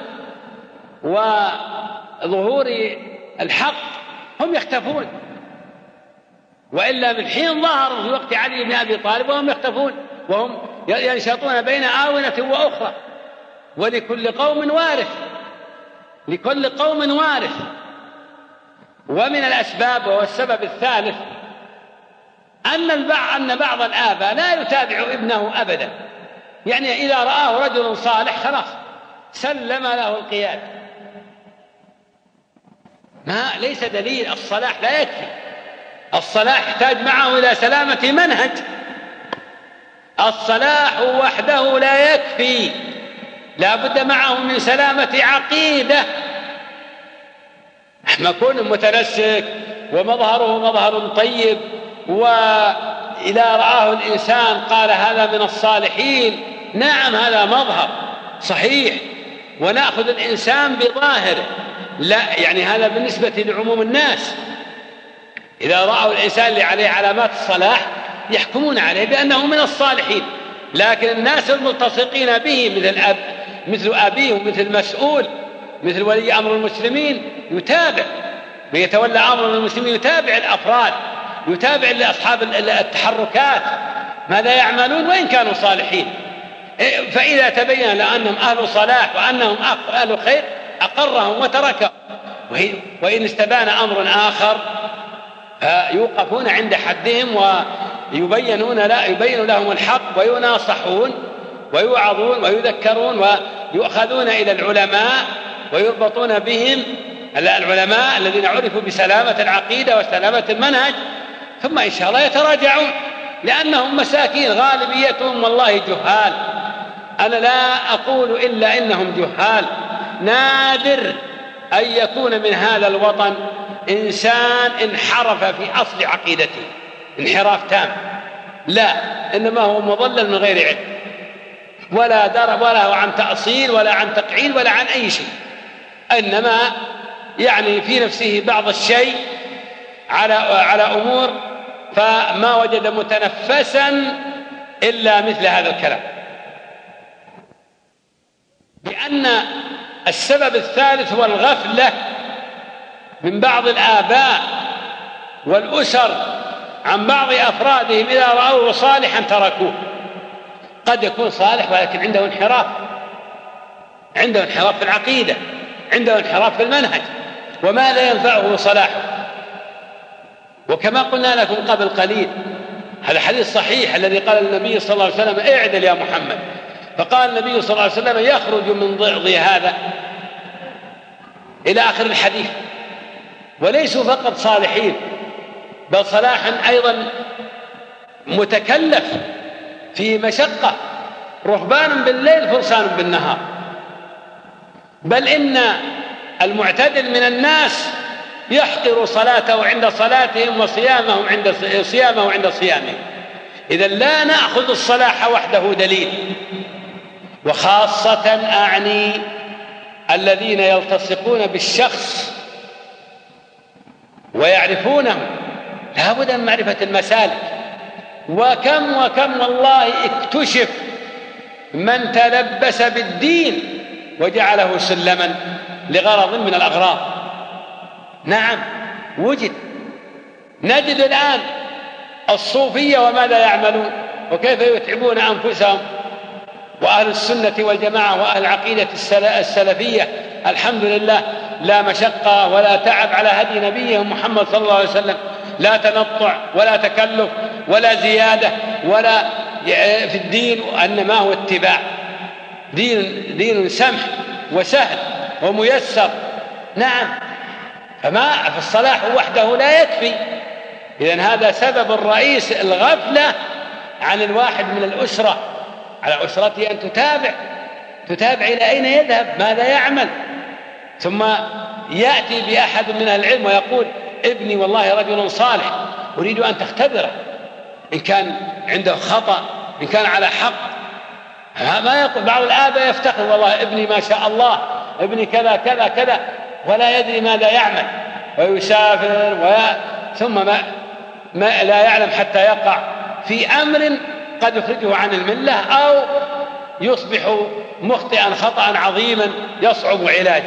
وظهور الحق هم يختفون، وإلا من حين ظهروا في وقت علي بن أبي طالب وهم يختفون وهم ينشطون بين آونة وأخرى، ولكل قوم وارث، لكل قوم وارث. ومن الأسباب وهو السبب الثالث أن البعض أن بعض الآباء لا يتابع ابنه أبدا، يعني إذا رآه رجل صالح خلاص سلم له القيادة، ما ليس دليل. الصلاح لا يكفي، الصلاح يحتاج معه إلى سلامة منهج، الصلاح وحده لا يكفي، لا بد معه من سلامة عقيدة. ما كون متنسك ومظهره مظهر طيب وإذا رآه الإنسان قال هذا من الصالحين، نعم هذا مظهر صحيح ونأخذ الإنسان بظاهره، لا يعني هذا بالنسبة لعموم الناس، إذا رأوا الإنسان اللي عليه علامات الصلاح يحكمون عليه بأنه من الصالحين، لكن الناس الملتصقين به مثل الأب مثل أبيه ومثل مسؤول مثل ولي أمر المسلمين يتابع، من يتولى أمر المسلمين يتابع الأفراد، يتابع لأصحاب التحركات ماذا يعملون وإن كانوا صالحين، فإذا تبين لأنهم أهل صلاح وأنهم أهل خير أقرهم وتركهم، وإن استبان أمر آخر فيوقفون عند حدهم ويبينون لا يبين لهم الحق ويناصحون ويوعظون ويذكرون ويؤخذون إلى العلماء ويربطون بهم، العلماء الذين عرفوا بسلامة العقيدة وسلامة المنهج، ثم إن شاء الله يتراجعون، لأنهم مساكين غالبيتهم والله جهال. أنا لا أقول إلا إنهم جهال، نادر أن يكون من هذا الوطن إنسان انحرف في أصل عقيدته انحراف تام، لا، إنما هو مضلل من غير علم، ولا درب ولا هو عن تأصيل ولا عن تقعيد ولا عن أي شيء، إنما يعني في نفسه بعض الشيء على على أمور، فما وجد متنفسا إلا مثل هذا الكلام. لأن السبب الثالث هو الغفلة من بعض الآباء والأسر عن بعض أفرادهم، إذا رأوه صالحا تركوه. قد يكون صالح ولكن عنده انحراف، عنده انحراف في العقيدة، عنده انحراف في المنهج، وما لا ينفعه صلاحه. وكما قلنا لكم قبل قليل هذا حديث صحيح الذي قال النبي صلى الله عليه وسلم اعدل يا محمد، فقال النبي صلى الله عليه وسلم يخرج من ضعض هذا إلى آخر الحديث، وليسوا فقط صالحين بل صلاح أيضا متكلف في مشقة، رهبان بالليل فرسان بالنهار. بل إن المعتدل من الناس يحقر صلاته عند صلاتهم وصيامه عند صيامه عند صيامهم. إذا لا نأخذ الصلاح وحده دليل، وخاصة أعني الذين يلتصقون بالشخص ويعرفونه، لا بد من معرفة المسالك. وكم وكم والله اكتشف من تلبس بالدين وجعله سلما لغرض من الأغراض. نعم وجد. نجد الآن الصوفية وماذا يعملون وكيف يتعبون أنفسهم، وأهل السنة والجماعة وأهل العقيدة السلفية الحمد لله لا مشقة ولا تعب على هدي نبيهم محمد صلى الله عليه وسلم، لا تنطع ولا تكلف ولا زيادة ولا في الدين، وإنما هو اتباع دين, دين سمح وسهل وميسر. نعم. فما في الصلاح وحده لا يكفي. إذن هذا سبب الرئيس الغفلة عن الواحد من الأسرة، على أسرته أن تتابع تتابع إلى أين يذهب، ماذا يعمل. ثم يأتي بأحد من أهل العلم ويقول ابني والله رجل صالح أريد أن تختبره إن كان عنده خطأ إن كان على حق. ما يقول بعض الآباء يفتخر والله ابني ما شاء الله ابني كذا كذا كذا، ولا يدري ماذا يعمل ويسافر ويا ثم ما, ما لا يعلم حتى يقع في أمر قد يخرجه عن الملة أو يصبح مخطئا خطأ عظيما يصعب علاجه.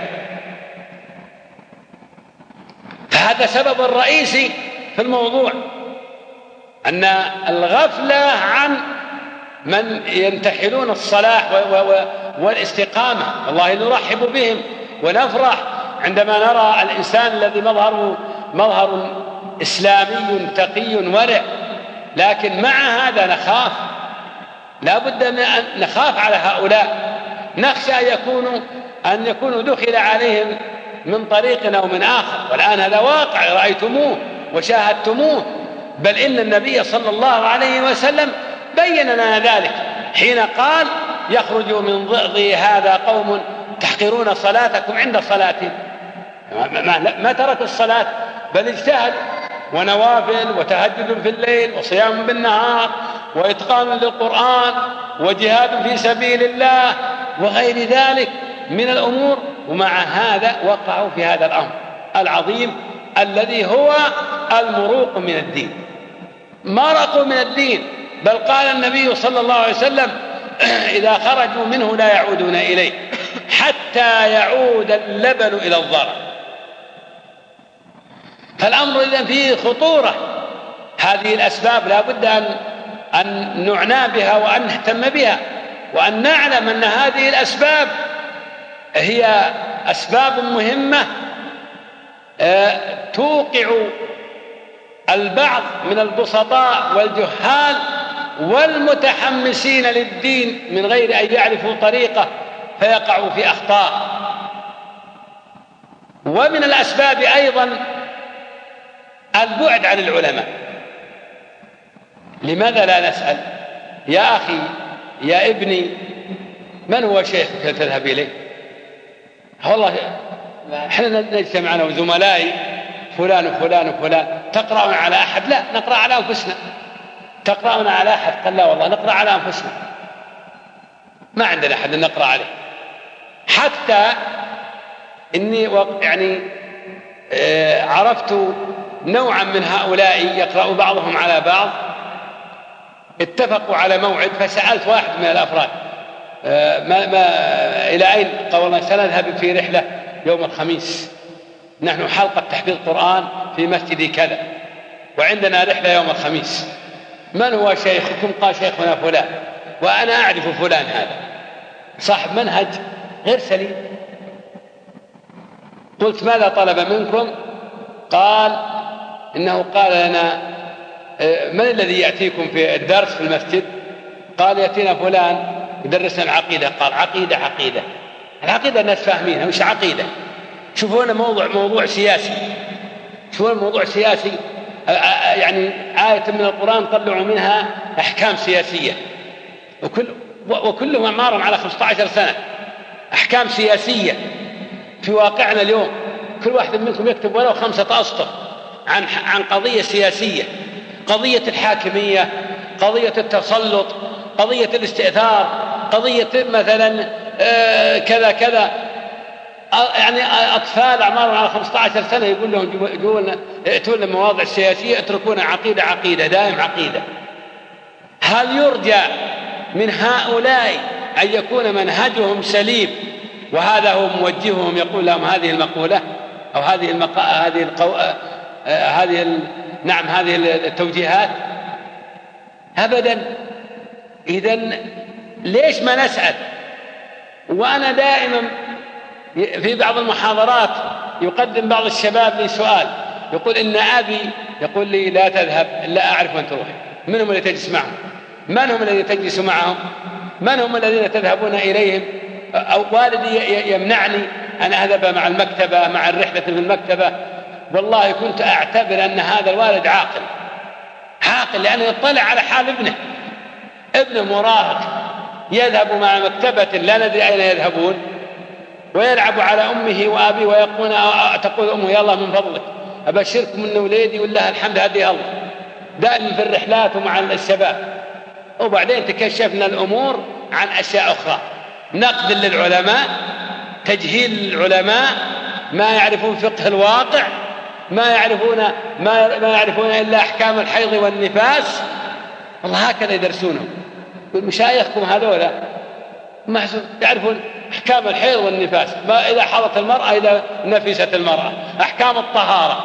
فهذا سبب الرئيسي في الموضوع، أن الغفلة عن من ينتحلون الصلاح والاستقامة. والله نرحب بهم ونفرح عندما نرى الإنسان الذي مظهره مظهر إسلامي تقي ورع، لكن مع هذا نخاف، لا بد من أن نخاف على هؤلاء، نخشى أن يكونوا أن يكونوا دخل عليهم من طريق أو من آخر. والآن هذا واقع رأيتموه وشاهدتموه، بل إن النبي صلى الله عليه وسلم بين لنا ذلك حين قال يخرج من ضئضي هذا قوم تحقرون صلاتكم عند صلاتهم. ما ترك الصلاة بل اجتهد، ونوافل وتهجد في الليل وصيام بالنهار وإتقان للقرآن وجهاد في سبيل الله وغير ذلك من الأمور، ومع هذا وقعوا في هذا الأمر العظيم الذي هو المروق من الدين. مرقوا من الدين، بل قال النبي صلى الله عليه وسلم إذا خرجوا منه لا يعودون إليه حتى يعود اللبن إلى الضرع. فالأمر إذن فيه خطورة. هذه الأسباب لا بد أن, أن نعنى بها وأن نهتم بها، وأن نعلم أن هذه الأسباب هي أسباب مهمة توقع البعض من البسطاء والجهال والمتحمسين للدين من غير أن يعرفوا طريقه فيقعوا في أخطاء. ومن الأسباب أيضا البعد عن العلماء. لماذا لا نسأل يا أخي يا ابني من هو شيخك تذهب إليه؟ والله احنا نجتمع أنا وزملائي فلان وفلان وفلان. تقرأون على أحد؟ لا، نقرأ على أنفسنا. تقرأون على أحد؟ قال لا والله نقرأ على أنفسنا، ما عندنا أحد نقرأ عليه. حتى إني يعني عرفت نوعا من هؤلاء يقرأ بعضهم على بعض، اتفقوا على موعد، فسألت واحد من الأفراد ما ما إلى أين؟ قال والله سنذهب في رحلة يوم الخميس، نحن حلقة تحفيظ قرآن في مسجد كذا وعندنا رحلة يوم الخميس. من هو شيخكم؟ قال شيخنا فلان، وأنا أعرف فلان هذا صاحب منهج غير سليم. قلت ماذا طلب منكم؟ قال إنه قال لنا من الذي يأتيكم في الدرس في المسجد؟ قال يأتينا فلان يدرسنا العقيدة. قال عقيدة عقيدة العقيدة الناس فاهمينها، مش عقيدة. شوفوا لنا موضوع موضوع سياسي، شوفوا الموضوع سياسي يعني آية من القرآن طلعوا منها أحكام سياسية، وكل وكلهم أعمارهم على خمسة عشر سنة، أحكام سياسية في واقعنا اليوم. كل واحد منكم يكتب ولو خمسة أسطر عن عن قضية سياسية، قضية الحاكمية، قضية التسلط، قضية الاستئثار، قضية مثلا كذا كذا. يعني أطفال أعمارهم على خمسة عشر سنة يقول لهم ائتوا لنا مواضع سياسية، اتركونا عقيدة عقيدة دائم عقيدة. هل يرجى من هؤلاء أن يكون منهجهم سليم وهذا هو موجههم يقول لهم هذه المقولة أو هذه المقا... هذه القو... هذه ال... نعم هذه التوجيهات؟ أبدا. إذن ليش ما نسأل؟ وأنا دائما في بعض المحاضرات يقدم بعض الشباب لي سؤال، يقول إن أبي يقول لي لا تذهب، لا أعرف من تروح. من هم الذين تجلس معهم؟ من هم الذين تجلس معهم؟ من هم الذين تذهبون إليهم؟ أو والدي يمنعني أن أذهب مع المكتبة، مع الرحلة في المكتبة. والله كنت أعتبر أن هذا الوالد عاقل عاقل لأنه يطلع على حال ابنه. ابنه مراهق يذهب مع مكتبة لا ندري أين يذهبون، ويلعب على أمه وأبيه، ويقول تقول أمه يا الله من فضلك أبشركم أن وليدي والله الحمد هدي الله دائما في الرحلات ومع الشباب. وبعدين تكشفنا الأمور عن أشياء أخرى، نقد للعلماء، تجهيل العلماء، ما يعرفون فقه الواقع، ما يعرفون ما, ما يعرفون إلا أحكام الحيض والنفاس. والله هكذا يدرسونهم مشايخكم هذولا، محسن يعرفون أحكام الحيض والنفاس، ما إذا حضت المرأة إذا نفست المرأة، أحكام الطهارة،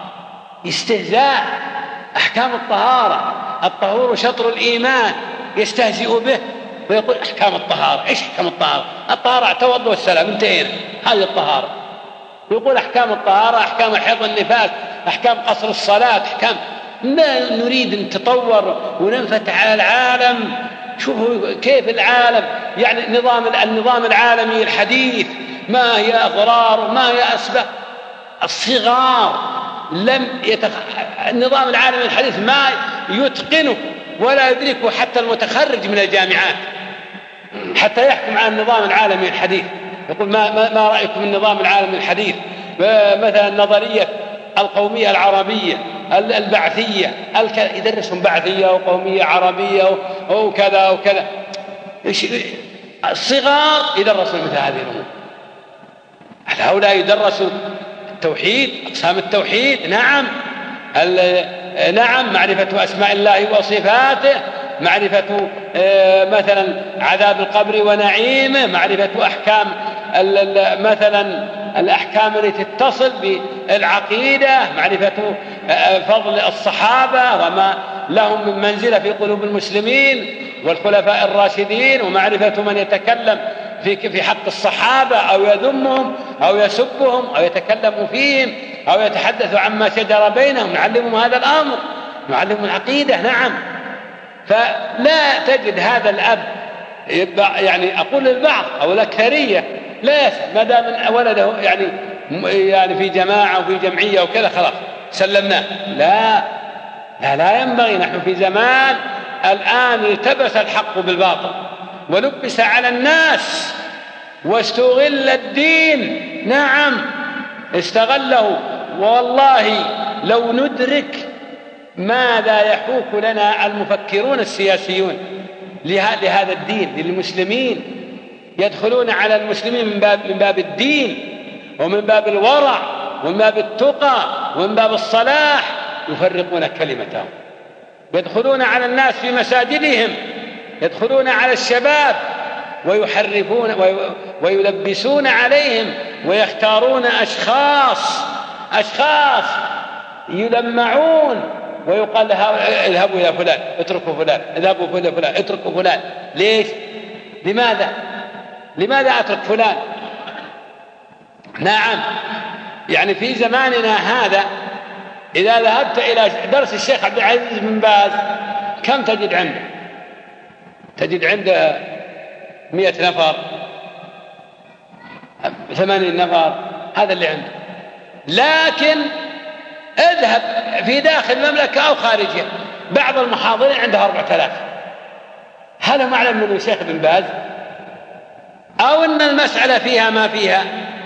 استهزاء. أحكام الطهارة، الطهور شطر الإيمان، يستهزئ به ويقول أحكام الطهارة. إيش أحكام الطهارة؟ الطهارة توضؤ والسلام، انتهينا، هذه الطهارة. يقول أحكام الطهارة، أحكام الحيض والنفاس، أحكام قصر الصلاة، أحكام. ما نريد أن نتطور وننفتح على العالم. شوفوا كيف العالم يعني نظام النظام العالمي الحديث، ما هي أغرار، ما هي أسباب الصغار لم يتخ... النظام العالمي الحديث ما يتقنه ولا يدركه حتى المتخرج من الجامعات حتى يحكم على النظام العالمي الحديث. يقول ما, ما, ما رأيكم من النظام العالمي الحديث؟ مثلا نظرية القومية العربية، البعثية، يدرسهم بعثية وقومية عربية وكذا وكذا. الصغار يدرسون مثل هذه الأمور. هؤلاء يدرسوا التوحيد، أقسام التوحيد، نعم نعم معرفة أسماء الله وصفاته، معرفة مثلا عذاب القبر ونعيمه، معرفة أحكام مثلا الأحكام التي تتصل بالعقيدة، معرفة فضل الصحابة وما لهم من منزلة في قلوب المسلمين والخلفاء الراشدين، ومعرفة من يتكلم في في حق الصحابة أو يذمهم أو يسبهم أو يتكلم فيهم أو يتحدث عما شجر بينهم، نعلمهم هذا الأمر، نعلمهم العقيدة. نعم. فلا تجد هذا الأب يعني أقول للبعض أو الأكثرية لا يسأل ما دام ولده يعني يعني في جماعة وفي جمعية وكذا خلاص سلمناه. لا لا لا ينبغي. نحن في زمان الآن التبس الحق بالباطل ولبس على الناس واستغل الدين. نعم استغله. والله لو ندرك ماذا يحوك لنا المفكرون السياسيون لهذا الدين للمسلمين، يدخلون على المسلمين من باب, من باب الدين ومن باب الورع ومن باب التقى ومن باب الصلاح، يفرقون كلمتهم، يدخلون على الناس في مساجدهم، يدخلون على الشباب ويحرفون ويلبسون عليهم ويختارون أشخاص أشخاص يلمعون ويقال اذهبوا إلى فلان اتركوا فلان، اذهبوا إلى فلان اتركوا فلان. ليش؟ لماذا؟ لماذا أترك فلان؟ نعم يعني في زماننا هذا إذا ذهبت إلى درس الشيخ عبد العزيز بن باز كم تجد عنده؟ تجد عنده مئة نفر، ثمانين نفر، هذا اللي عنده. لكن اذهب في داخل المملكة أو خارجها، بعض المحاضرين عندها أربعة آلاف. هل هم أعلم من الشيخ بن باز؟ أو أن المسألة فيها ما فيها؟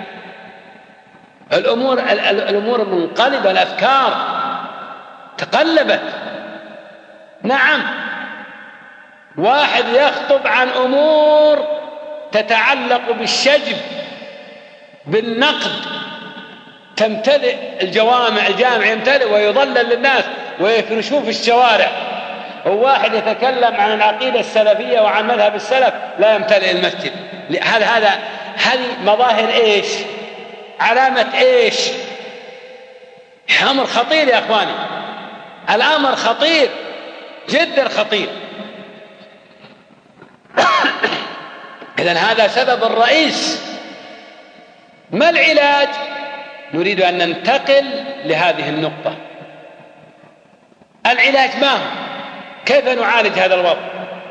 الأمور الأمور منقلبة، الأفكار تقلبت. نعم، واحد يخطب عن أمور تتعلق بالشجب بالنقد، تمتلئ الجوامع الجامع يمتلئ ويضلل للناس ويفرشوه في الشوارع، وواحد يتكلم عن العقيدة السلفية وعن مذهب السلف لا يمتلئ المسجد. هذا هذا هذه مظاهر إيش؟ علامة إيش؟ أمر خطير يا أخواني، الأمر خطير جدا خطير. إذن هذا سبب الرئيس. ما العلاج؟ نريد أن ننتقل لهذه النقطة. العلاج ما هو؟ كيف نعالج هذا الوضع؟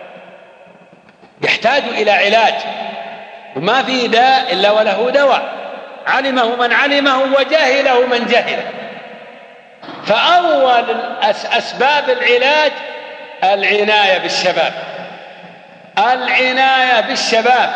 يحتاج إلى علاج، وما في داء إلا وله دواء، علمه من علمه وجهله من جهله. فأول أسباب العلاج العناية بالشباب، العناية بالشباب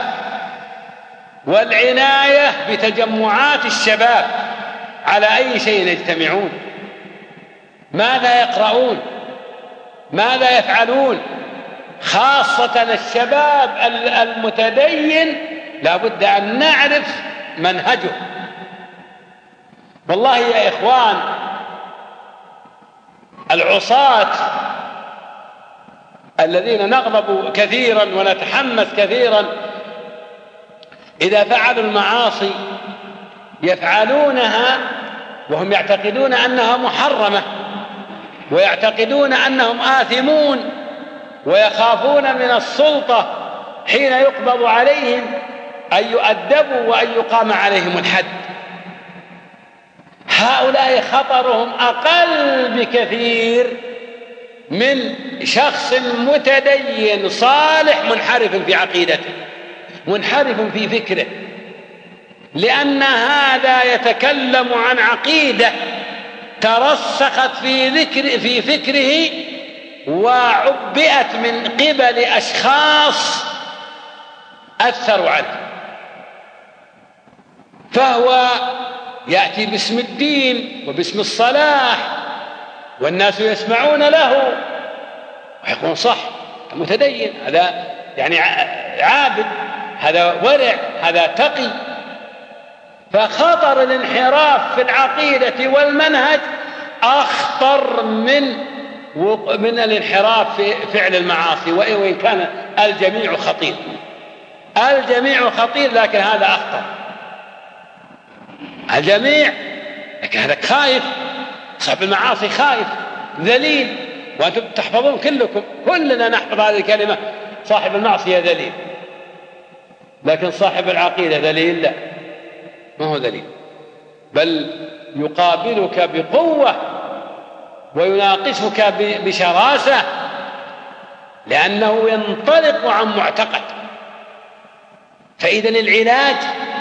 والعناية بتجمعات الشباب. على أي شيء يجتمعون؟ ماذا يقرؤون؟ ماذا يفعلون؟ خاصة الشباب المتدين لا بد أن نعرف منهجه. والله يا إخوان، العصاة الذين نغضب كثيرا ونتحمس كثيرا إذا فعلوا المعاصي يفعلونها وهم يعتقدون أنها محرمة، ويعتقدون أنهم آثمون، ويخافون من السلطة حين يقبض عليهم أن يؤدبوا وأن يقام عليهم الحد. هؤلاء خطرهم أقل بكثير من شخص متدين صالح منحرف في عقيدته، منحرف في فكره، لأن هذا يتكلم عن عقيدة ترسخت في ذكر في فكره وعبئت من قبل أشخاص أثروا عنه، فهو يأتي باسم الدين وباسم الصلاح والناس يسمعون له ويقولون صح متدين، هذا يعني عابد، هذا ورع، هذا تقي. فخطر الانحراف في العقيدة والمنهج أخطر من من الانحراف في فعل المعاصي، وإن كان الجميع خطير، الجميع خطير، لكن هذا أخطر. الجميع، لكن هذا خايف، صاحب المعاصي خايف ذليل، وأنتم تحفظون كلكم، كلنا نحفظ هذه الكلمة، صاحب المعصية ذليل، لكن صاحب العقيدة ذليل لا، ما هو ذليل، بل يقابلك بقوة ويناقشك بشراسة، لأنه ينطلق عن معتقد. فإذا العلاج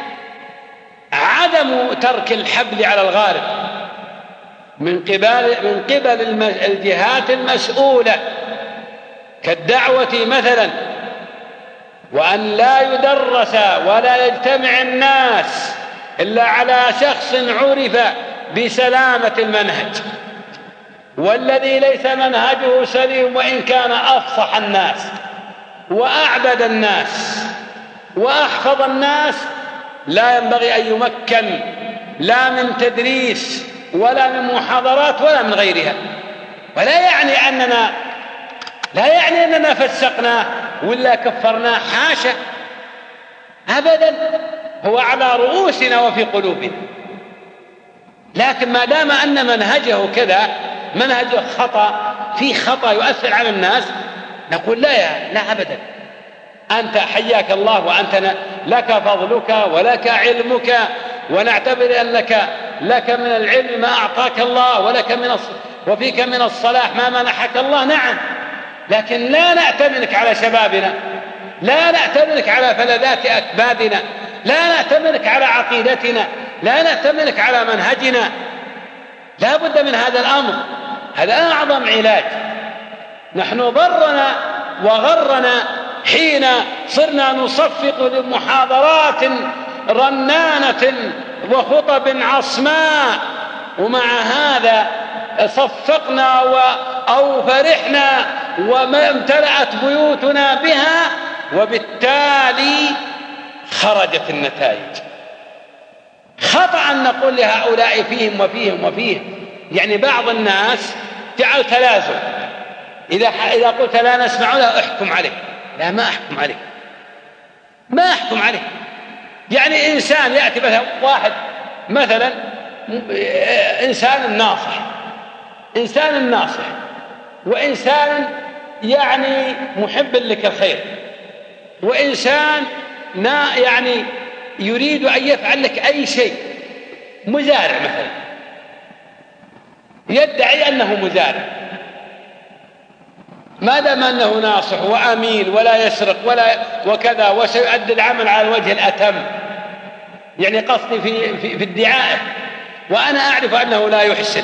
عدم ترك الحبل على الغارب من قبل من قبل الجهات المسؤولة كالدعوة مثلا، وأن لا يدرس ولا يجتمع الناس إلا على شخص عرف بسلامة المنهج، والذي ليس منهجه سليم وإن كان أفصح الناس وأعبد الناس وأحفظ الناس لا ينبغي أن يمكن لا من تدريس ولا من محاضرات ولا من غيرها. ولا يعني أننا لا يعني أننا فسقناه ولا كفرناه، حاشا أبدا، هو على رؤوسنا وفي قلوبنا، لكن ما دام أن منهجه كذا، منهجه خطأ، في خطأ يؤثر على الناس، نقول لا يا لا أبدا، أنت حياك الله وأنت لك فضلك ولك علمك، ونعتبر أنك لك من العلم ما أعطاك الله، ولك من وفيك من الصلاح ما منحك الله، نعم، لكن لا نأتمنك على شبابنا، لا نأتمنك على فلذات أكبادنا، لا نأتمنك على عقيدتنا، لا نأتمنك على منهجنا، لا بد من هذا الأمر، هذا أعظم علاج. نحن ضرنا وغرنا حين صرنا نصفق لمحاضرات رنانة وخطب عصماء، ومع هذا صفقنا أو فرحنا وما امتلأت بيوتنا بها، وبالتالي خرجت النتائج. خطأ أن نقول لهؤلاء فيهم وفيهم وفيهم، يعني بعض الناس جعل تلازم، إذا إذا قلت لا نسمع له احكم عليه. لا، ما أحكم عليه، ما أحكم عليه. يعني إنسان يأتي مثلا واحد مثلا إنسان ناصح، إنسان ناصح وإنسان يعني محب لك الخير، وإنسان يعني يريد أن يفعل لك أي شيء، مزارع مثلا يدعي أنه مزارع، ما دام أنه ناصح وأمين ولا يسرق ولا وكذا وسيؤدي العمل على الوجه الأتم، يعني قصدي في, في, في الدعاء، وأنا أعرف أنه لا يحسن،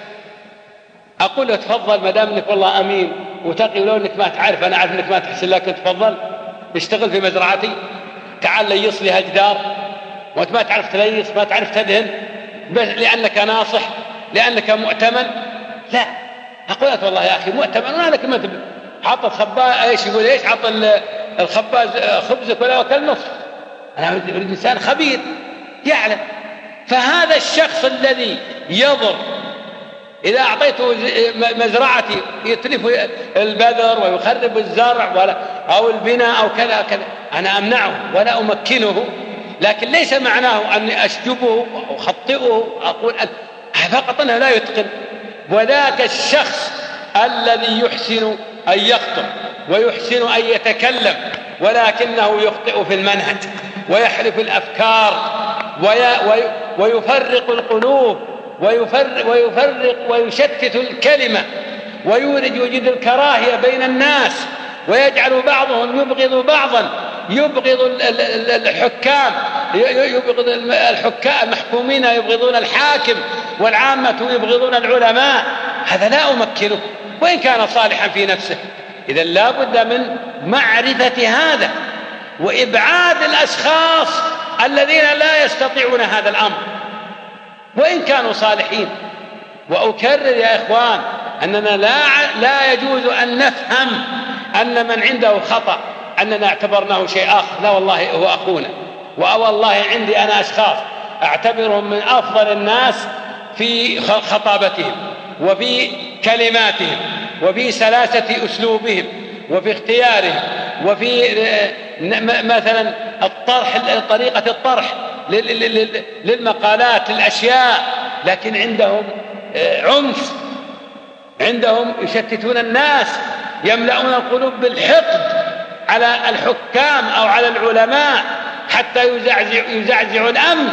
أقول له تفضل ما دام أنك والله أمين وتقي، ولو أنك ما تعرف أنا أعرف أنك ما تحسن، لكن تفضل اشتغل في مزرعتي، تعال ليص لي هالجدار، وأنت ما تعرف تليص، ما تعرف تدهن، بس لأنك ناصح، لأنك مؤتمن. لا، أقول لك والله يا أخي مؤتمن، وأنا لك ما تبي حط الخباز إيش يقول إيش، حط الخباز خبزك ولا وكل نصف. أنا أريد إنسان خبير يعلم. فهذا الشخص الذي يضر، إذا أعطيته مزرعتي يتلف البذر ويخرب الزرع ولا أو البناء أو كذا كذا، أنا أمنعه ولا أمكنه، لكن ليس معناه أني أشجبه أو أخطئه، أقول فقط أنه لا يتقن. وذاك الشخص الذي يحسن أن يخطئ ويحسن أن يتكلم، ولكنه يخطئ في المنهج ويحرف الأفكار ويفرق القلوب ويفرق, ويفرق ويشتت الكلمة ويورد يوجد الكراهية بين الناس، ويجعل بعضهم يبغض بعضا، يبغض الحكام، يبغض الحكام المحكومين يبغضون الحاكم، والعامة يبغضون العلماء. هذا لا أمكنه وإن كان صالحا في نفسه. إذا لا بد من معرفة هذا وإبعاد الأشخاص الذين لا يستطيعون هذا الأمر وإن كانوا صالحين. وأكرر يا إخوان أننا لا, لا يجوز أن نفهم أن من عنده خطأ أننا اعتبرناه شيء آخر. لا والله هو أخونا، والله عندي أنا أشخاص أعتبرهم من أفضل الناس في خطابتهم وفي كلماتهم وفي سلاسة أسلوبهم وفي اختيارهم وفي مثلا الطرح، طريقة الطرح للمقالات للأشياء، لكن عندهم عنف، عندهم يشتتون الناس، يملؤون القلوب بالحقد على الحكام أو على العلماء حتى يزعزع يزعزعوا الأمن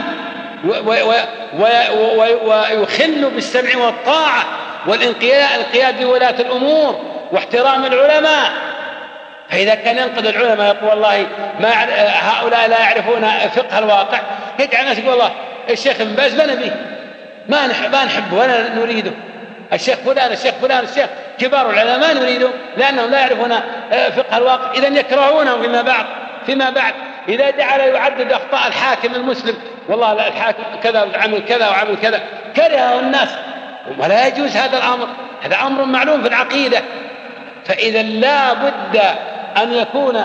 ويخلوا بالسمع والطاعة والانقياد لولاة الأمور واحترام العلماء. فإذا كان ينقد العلماء يقول والله ما هؤلاء لا يعرفون فقه الواقع، يدعي الناس يقول والله الشيخ ابن باز ما نبيه، ما ما نحبه ولا نريده، الشيخ فلان الشيخ فلان الشيخ كبار العلماء ما نريده لأنهم لا يعرفون فقه الواقع، إذن يكرهونهم فيما بعد فيما بعد إذا جعل يعدد أخطاء الحاكم المسلم، والله لا الحاكم كذا وعمل كذا وعمل كذا، كرهه الناس. ولا يجوز هذا الأمر، هذا أمر معلوم في العقيدة. فإذا لا بد أن يكون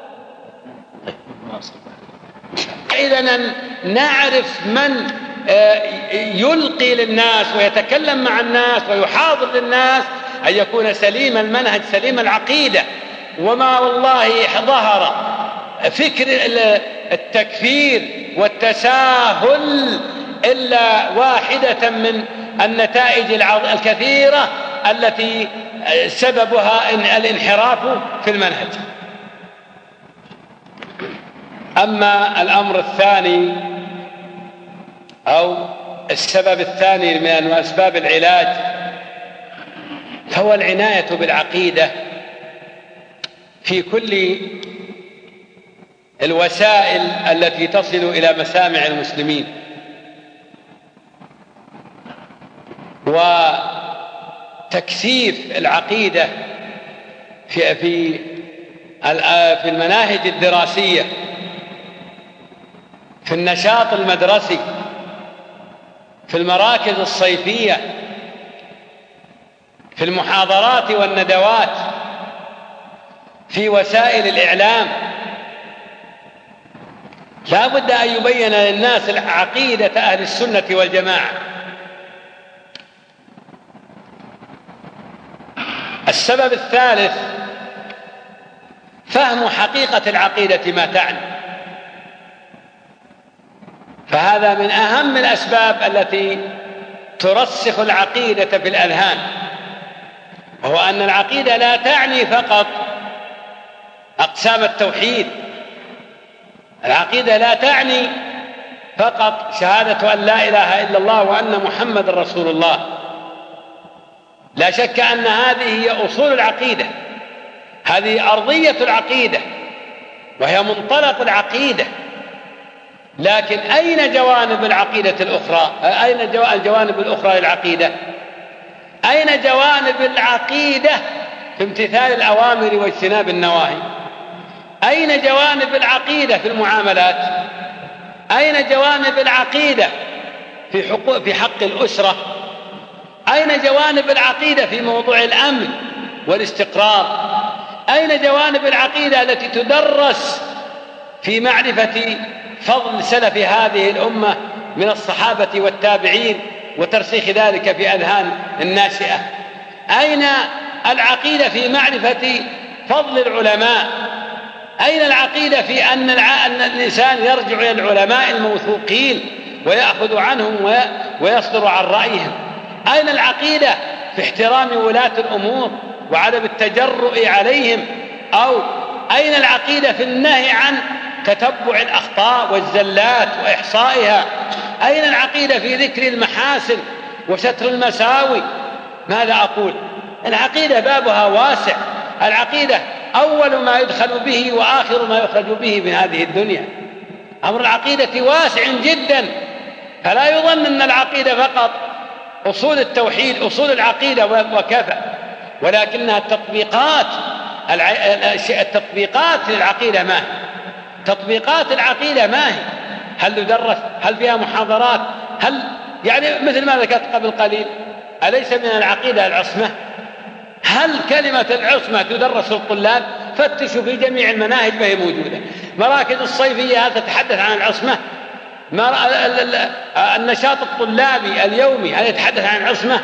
إذا نعرف من يلقي للناس ويتكلم مع الناس ويحاضر للناس، أن يكون سليم المنهج سليم العقيدة. وما والله ظهر فكر التكفير والتساهل إلا واحدة من النتائج الكثيرة التي سببها الانحراف في المنهج. أما الأمر الثاني أو السبب الثاني من أسباب العلاج فهو العناية بالعقيدة في كل الوسائل التي تصل إلى مسامع المسلمين. وتكثيف العقيدة في في في المناهج الدراسية، في النشاط المدرسي، في المراكز الصيفية، في المحاضرات والندوات، في وسائل الإعلام. لا بد أن يبين للناس عقيدة أهل السنة والجماعة. السبب الثالث فهم حقيقة العقيدة ما تعني، فهذا من أهم الأسباب التي ترسخ العقيدة في الأذهان، وهو أن العقيدة لا تعني فقط أقسام التوحيد، العقيدة لا تعني فقط شهادة أن لا إله إلا الله وأن محمد رسول الله. لا شك أن هذه هي أصول العقيدة، هذه أرضية العقيدة وهي منطلق العقيدة، لكن أين جوانب العقيدة الأخرى؟ أين الجوانب الأخرى للعقيدة؟ أين جوانب العقيدة في امتثال الأوامر واجتناب النواهي؟ أين جوانب العقيدة في المعاملات؟ أين جوانب العقيدة في حقوق في حق الأسرة؟ أين جوانب العقيدة في موضوع الأمن والاستقرار؟ أين جوانب العقيدة التي تدرس في معرفة فضل سلف هذه الأمة من الصحابة والتابعين وترسيخ ذلك في أذهان الناشئة؟ أين العقيدة في معرفة فضل العلماء؟ أين العقيدة في أن الإنسان يرجع إلى العلماء الموثوقين ويأخذ عنهم ويصدر عن رأيهم؟ أين العقيدة في احترام ولاة الأمور وعدم التجرؤ عليهم؟ أو أين العقيدة في النهي عن تتبع الأخطاء والزلات وإحصائها؟ أين العقيدة في ذكر المحاسن وستر المساوي؟ ماذا أقول؟ العقيدة بابها واسع، العقيدة أول ما يدخل به وآخر ما يخرج به من هذه الدنيا. أمر العقيدة واسع جدا، فلا يظن أن العقيدة فقط أصول التوحيد، أصول العقيدة وكفى، ولكنها التطبيقات التطبيقات للعقيدة ما هي؟ تطبيقات العقيدة ما هي؟ هل تدرس؟ هل فيها محاضرات؟ هل يعني مثل ما ذكرت قبل قليل، أليس من العقيدة العصمة؟ هل كلمة العصمة تدرس للطلاب؟ فتشوا في جميع المناهج ما هي موجودة. مراكز الصيفية هل تتحدث عن العصمة؟ النشاط الطلابي اليومي هل يتحدث عن العصمة؟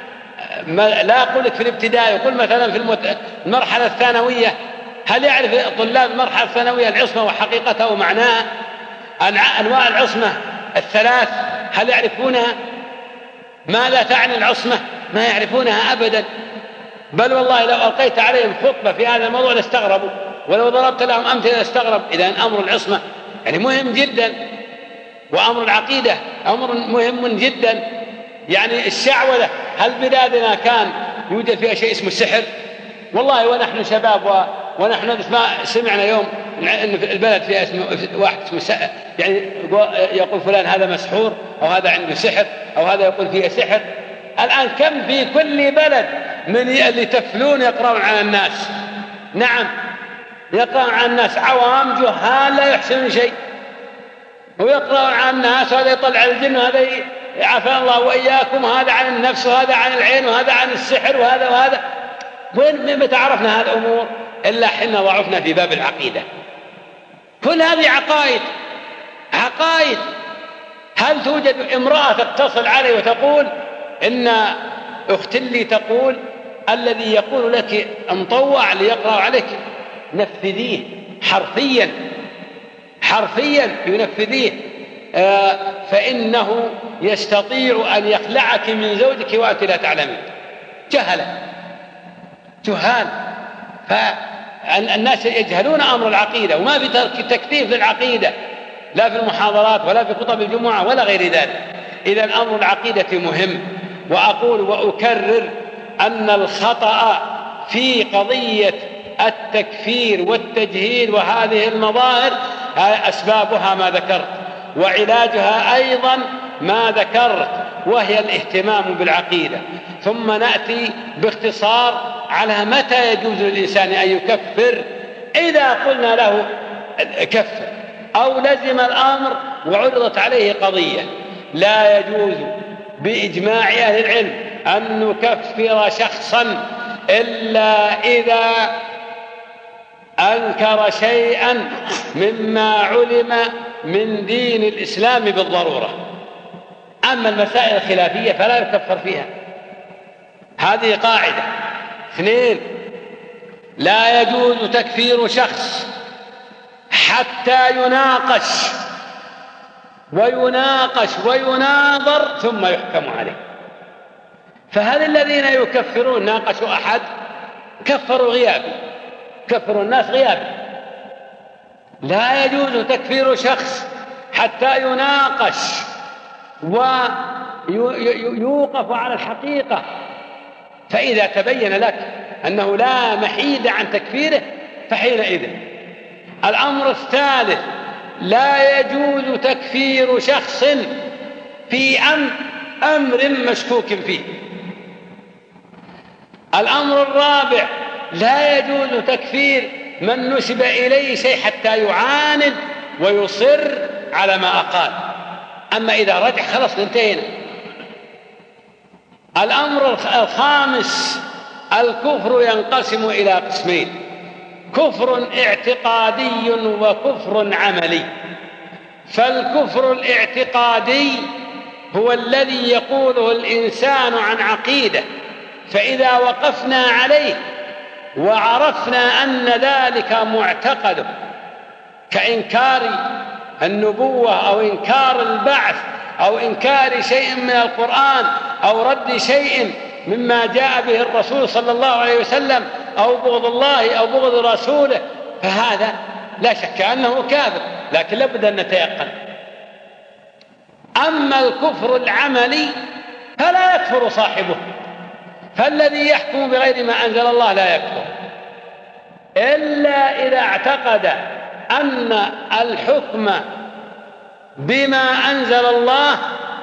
لا أقول لك في الابتدائي، يقول مثلا في المرحلة الثانوية، هل يعرف طلاب المرحلة الثانوية العصمة وحقيقتها ومعناها؟ أنواع العصمة الثلاث هل يعرفونها؟ ماذا تعني العصمة؟ ما يعرفونها أبدا، بل والله لو ألقيت عليهم خطبة في هذا الموضوع لاستغربوا، ولو ضربت لهم أمثلة لاستغرب. إذن أمر العصمة يعني مهم جدا، وأمر العقيدة أمر مهم جدا. يعني الشعوذة، هل بلادنا كان يوجد فيها شيء اسمه السحر؟ والله ونحن شباب و... ونحن ما سمعنا يوم أن في البلد فيها اسمه واحد اسمه س... يعني يقول فلان هذا مسحور، أو هذا عنده سحر، أو هذا يقول فيه سحر. الآن كم في كل بلد من اللي تفلون يقرأون على الناس. نعم، يقرأون على الناس عوام جهال لا يحسنون شيء، ويقرأون على الناس، وهذا يطلع الجن، وهذا عافانا الله وإياكم، وهذا عن النفس، وهذا عن العين، وهذا عن السحر، وهذا وهذا. وين متى عرفنا هذه الأمور؟ إلا حين ضعفنا في باب العقيدة. كل هذه عقائد عقائد. هل توجد امرأة تتصل علي وتقول إن أخت لي تقول الذي يقول لك انطوع ليقرأ عليك نفذيه حرفيا حرفيا ينفذيه، آه فإنه يستطيع أن يخلعك من زوجك وأنت لا تعلمين. جهلة جهال. فالناس يجهلون أمر العقيدة، وما في تكثيف للعقيدة لا في المحاضرات ولا في خطب الجمعة ولا غير ذلك. إذن أمر العقيدة مهم. وأقول وأكرر أن الخطأ في قضية التكفير والتجهيل وهذه المظاهر أسبابها ما ذكرت، وعلاجها أيضا ما ذكرت. وهي الاهتمام بالعقيدة. ثم نأتي باختصار على متى يجوز للإنسان أن يكفر. إذا قلنا له كفر أو لزم الأمر وعرضت عليه قضية، لا يجوز بإجماع أهل العلم أن نكفر شخصا إلا إذا أنكر شيئا مما علم من دين الإسلام بالضرورة. أما المسائل الخلافية فلا يكفر فيها. هذه قاعدة. اثنين، لا يجوز تكفير شخص حتى يناقش ويناقش ويناظر ثم يحكم عليه. فهل الذين يكفرون ناقشوا أحد؟ كفروا غيابي، كفروا الناس غيابي. لا يجوز تكفير شخص حتى يناقش ويوقف على الحقيقة. فإذا تبين لك أنه لا محيد عن تكفيره فحينئذ. الأمر الثالث، لا يجوز تكفير شخص في أمر مشكوك فيه. الأمر الرابع، لا يجوز تكفير من نسب إليه شيء حتى يعاند ويصر على ما أقال. أما إذا رجع خلاص انتهينا. الأمر الخامس، الكفر ينقسم إلى قسمين: كفر اعتقادي وكفر عملي. فالكفر الاعتقادي هو الذي يقوله الإنسان عن عقيدة، فإذا وقفنا عليه وعرفنا أن ذلك معتقده، كإنكار النبوة أو إنكار البعث أو إنكار شيء من القرآن أو رد شيء مما جاء به الرسول صلى الله عليه وسلم أو بغض الله أو بغض رسوله، فهذا لا شك أنه كافر، لكن لابد أن نتيقن. أما الكفر العملي فلا يكفر صاحبه، فالذي يحكم بغير ما أنزل الله لا يكفر إلا إذا اعتقد أن الحكم بما أنزل الله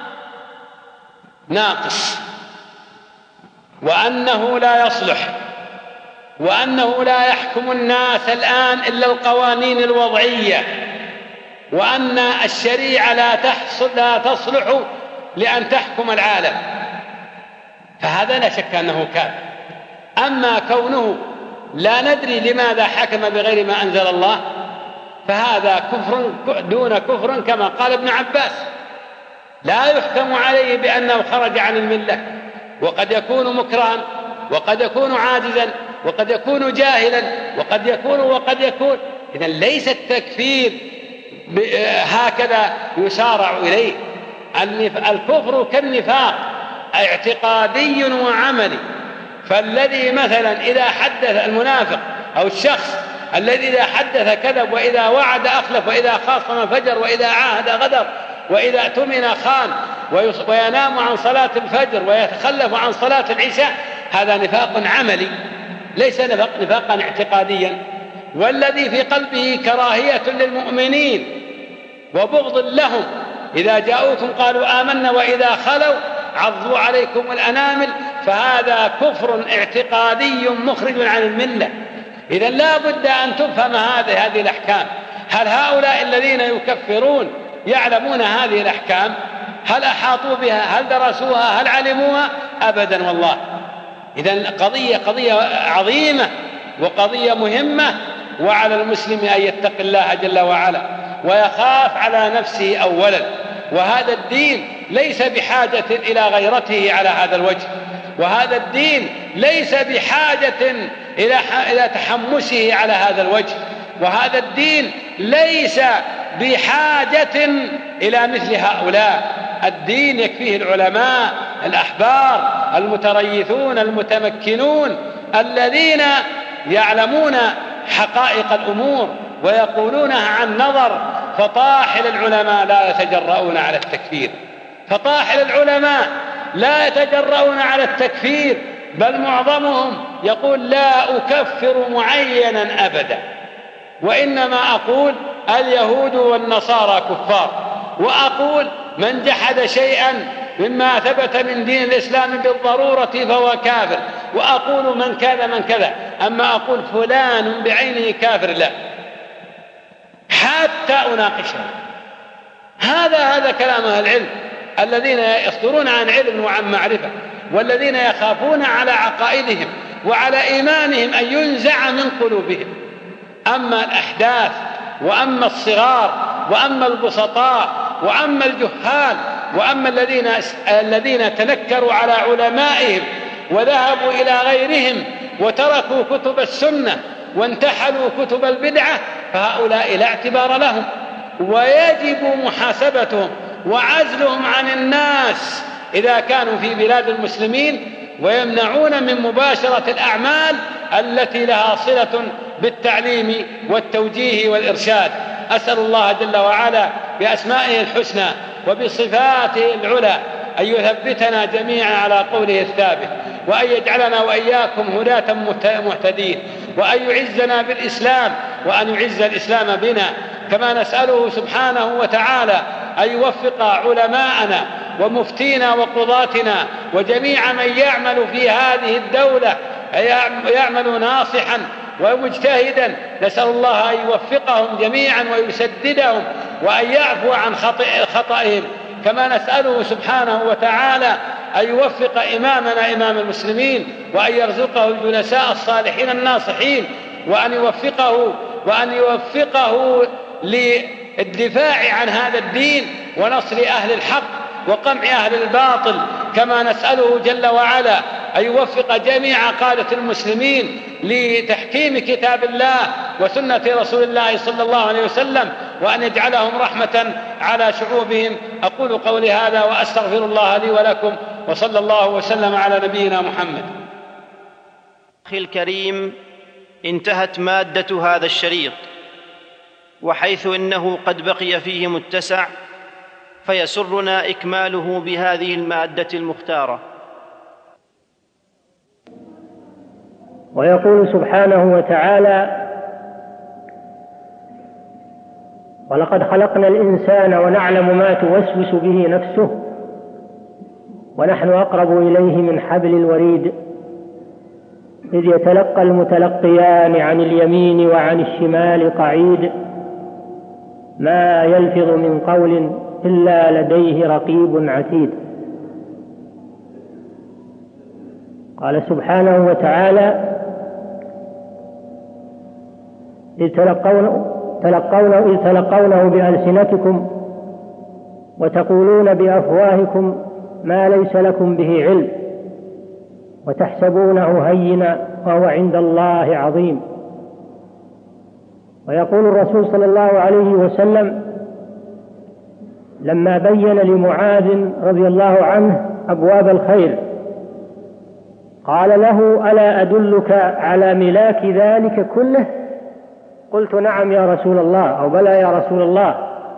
ناقص، وأنه لا يصلح، وأنه لا يحكم الناس الآن إلا القوانين الوضعية، وأن الشريعة لا تحصل لا تصلح لأن تحكم العالم، فهذا لا شك أنه كافر. أما كونه لا ندري لماذا حكم بغير ما أنزل الله فهذا كفر دون كفر، كما قال ابن عباس: لا يحكم عليه بأنه خرج عن الملة، وقد يكون مكرها وقد يكون عاجزا وقد يكون جاهلا وقد يكون وقد يكون. إذن ليس التكفير هكذا يسارع إليه. الكفر كالنفاق اعتقادي وعملي. فالذي مثلا إذا حدث المنافق أو الشخص الذي إذا حدث كذب، وإذا وعد أخلف، وإذا خاصم فجر، وإذا عاهد غدر، وإذا اؤتمن خان، وينام عن صلاة الفجر ويتخلف عن صلاة العشاء، هذا نفاق عملي ليس نفاق نفاقا اعتقاديا. والذي في قلبه كراهية للمؤمنين وبغض لهم، إذا جاءوكم قالوا آمنا وإذا خلوا عضوا عليكم الأنامل، فهذا كفر اعتقادي مخرج عن الملة. إذن لا بد أن تفهم هذه هذه الأحكام. هل هؤلاء الذين يكفرون يعلمون هذه الأحكام؟ هل أحاطوا بها؟ هل درسوها؟ هل علموها؟ أبدا والله. إذن قضية قضية عظيمة وقضية مهمة، وعلى المسلم أن يتقي الله جل وعلا ويخاف على نفسه أولا. وهذا الدين ليس بحاجة إلى غيرته على هذا الوجه، وهذا الدين ليس بحاجة إلى إلى تحمسه على هذا الوجه، وهذا الدين ليس بحاجة إلى مثل هؤلاء. الدين يكفيه العلماء الأحبار المتريثون المتمكنون الذين يعلمون حقائق الأمور ويقولونها عن نظر. فطاحل العلماء لا يتجرؤون على التكفير، فطاحل العلماء لا يتجرؤون على التكفير، بل معظمهم يقول لا أكفر معينا أبدا، وإنما أقول اليهود والنصارى كفار، وأقول من جحد شيئا مما ثبت من دين الإسلام بالضرورة فهو كافر، وأقول من كذا من كذا، أما أقول فلان بعينه كافر لا، حتى أناقشه. هذا هذا كلام أهل العلم الذين يصدرون عن علم وعن معرفة، والذين يخافون على عقائدهم وعلى إيمانهم أن ينزع من قلوبهم. أما الأحداث وأما الصغار وأما البسطاء وأما الجهال وأما الذين الذين تنكروا على علمائهم وذهبوا إلى غيرهم وتركوا كتب السنة وانتحلوا كتب البدعة، فهؤلاء لا اعتبار لهم، ويجب محاسبتهم وعزلهم عن الناس إذا كانوا في بلاد المسلمين، ويمنعون من مباشرة الأعمال التي لها صلة بالتعليم والتوجيه والإرشاد. أسأل الله جل وعلا بأسمائه الحسنى وبصفاته العلى أن يثبتنا جميعا على قوله الثابت، وأن يجعلنا وإياكم هداة مهتدين، وأن يعزنا بالإسلام وأن يعز الإسلام بنا. كما نسأله سبحانه وتعالى أن يوفق علماءنا ومفتينا وقضاتنا وجميع من يعمل في هذه الدولة، يعمل ناصحا ومجتهدا، نسأل الله أن يوفقهم جميعا ويسددهم وأن يعفو عن خطئهم. كما نسأله سبحانه وتعالى أن يوفق إمامنا إمام المسلمين، وأن يرزقه الجلساء الصالحين الناصحين، وأن يوفقه وأن يوفقه للدفاع عن هذا الدين ونصر أهل الحق وقمع أهل الباطل. كما نسأله جل وعلا أن يوفق جميع قادة المسلمين لتحكيم كتاب الله وسنة رسول الله صلى الله عليه وسلم، وأن يجعلهم رحمة على شعوبهم. أقول قولي هذا وأستغفر الله لي ولكم، وصلى الله وسلم على نبينا محمد. أخي الكريم، انتهت مادة هذا الشريط، وحيث إنه قد بقي فيه متسع، فيسرنا إكماله بهذه المادة المختارة. ويقول سبحانه وتعالى: ولقد خلقنا الإنسان ونعلم ما توسوس به نفسه ونحن أقرب إليه من حبل الوريد إذ يتلقى المتلقيان عن اليمين وعن الشمال قعيد ما يلفظ من قول إلا لديه رقيب عتيد. قال سبحانه وتعالى: إذ تلقونه, تلقونه, إذ تلقونه بألسنتكم وتقولون بأفواهكم ما ليس لكم به علم وتحسبونه هينا وهو عند الله عظيم. ويقول الرسول صلى الله عليه وسلم لما بين لمعاذ رضي الله عنه أبواب الخير قال له: ألا أدلك على ملاك ذلك كله؟ قلت: نعم يا رسول الله، أو بلى يا رسول الله.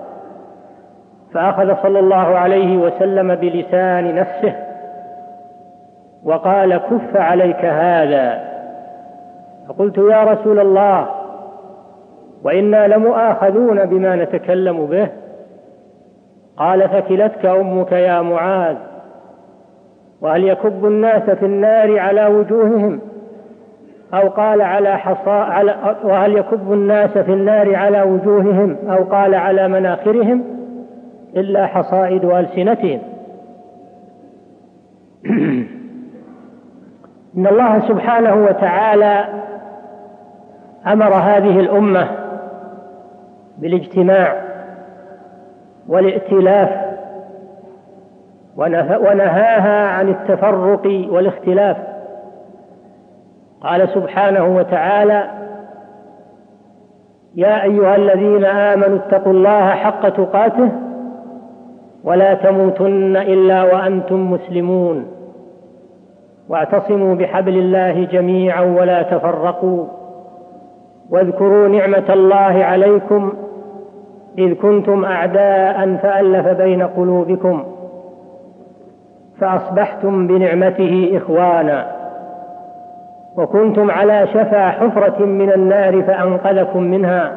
فأخذ صلى الله عليه وسلم بلسان نفسه وقال: كف عليك هذا. فقلت: يا رسول الله، وإنا لمؤاخذون بما نتكلم به. قال: ثكلتك أمك يا معاذ، وهل يكب الناس في النار على وجوههم أو قال على حصا على وهل يكب الناس في النار على وجوههم أو قال على مناخرهم إلا حصائد ألسنتهم. إن الله سبحانه وتعالى أمر هذه الأمة بالاجتماع والائتلاف، ونهاها عن التفرق والاختلاف. قال سبحانه وتعالى: يا أيها الذين آمنوا اتقوا الله حق تقاته ولا تموتن إلا وأنتم مسلمون واعتصموا بحبل الله جميعا ولا تفرقوا واذكروا نعمة الله عليكم إذ كنتم أعداء فألف بين قلوبكم فأصبحتم بنعمته إخوانا وكنتم على شفا حفرة من النار فأنقذكم منها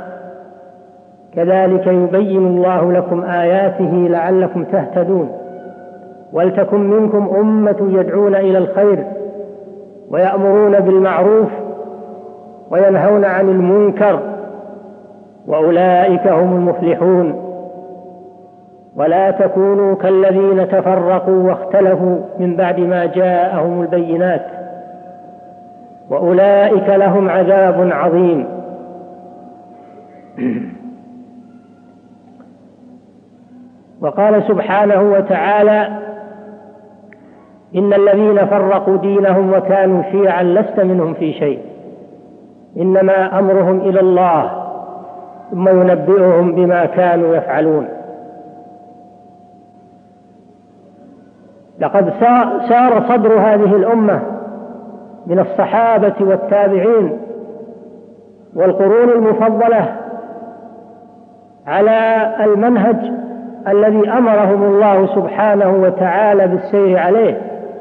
كذلك يبين الله لكم آياته لعلكم تهتدون. ولتكن منكم أمة يدعون إلى الخير ويأمرون بالمعروف وينهون عن المنكر وأولئك هم المفلحون. ولا تكونوا كالذين تفرقوا واختلفوا من بعد ما جاءهم البينات وأولئك لهم عذاب عظيم. وقال سبحانه وتعالى: إن الذين فرقوا دينهم وكانوا شيعا لست منهم في شيء إنما أمرهم إلى الله ثم ينبئهم بما كانوا يفعلون. لقد سار صدر هذه الأمة من الصحابة والتابعين والقرون المفضلة على المنهج الذي أمرهم الله سبحانه وتعالى بالسير عليه،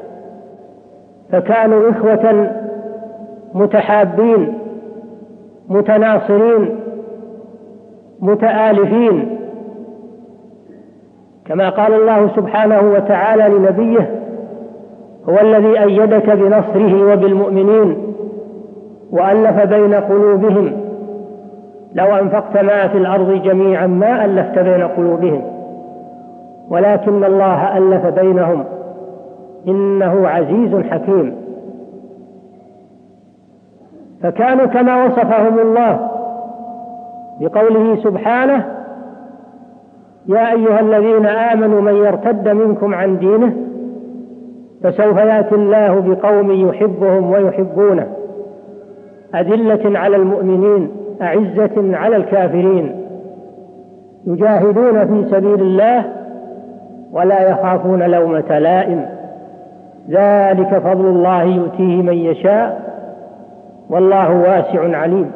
فكانوا إخوة متحابين متناصرين متآلفين، كما قال الله سبحانه وتعالى لنبيه: هو الذي أيدك بنصره وبالمؤمنين وألف بين قلوبهم لو أنفقت ما في الأرض جميعا ما ألفت بين قلوبهم ولكن الله ألف بينهم إنه عزيز حكيم. فكانوا كما وصفهم الله بقوله سبحانه: يا أيها الذين آمنوا من يرتد منكم عن دينه فسوف يأتي الله بقوم يحبهم ويحبونه أذلة على المؤمنين أعزة على الكافرين يجاهدون في سبيل الله ولا يخافون لومة لائم ذلك فضل الله يؤتيه من يشاء والله واسع عليم.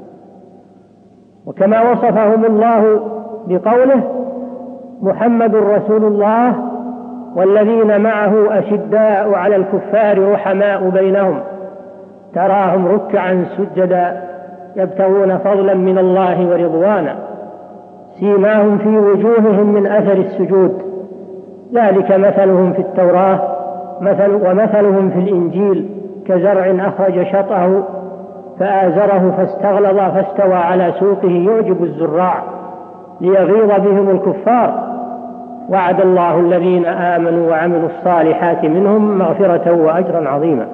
وكما وصفهم الله بقوله: محمد رسول الله والذين معه أشداء على الكفار رحماء بينهم تراهم ركعا سجدا يبتغون فضلا من الله ورضوانا سيماهم في وجوههم من أثر السجود ذلك مثلهم في التوراة مثل ومثلهم في الإنجيل كزرع أخرج شطأه فآزره فاستغلظ فاستوى على سوقه يعجب الزراع ليغيظ بهم الكفار وعد الله الذين آمنوا وعملوا الصالحات منهم مغفرة وأجرا عظيما.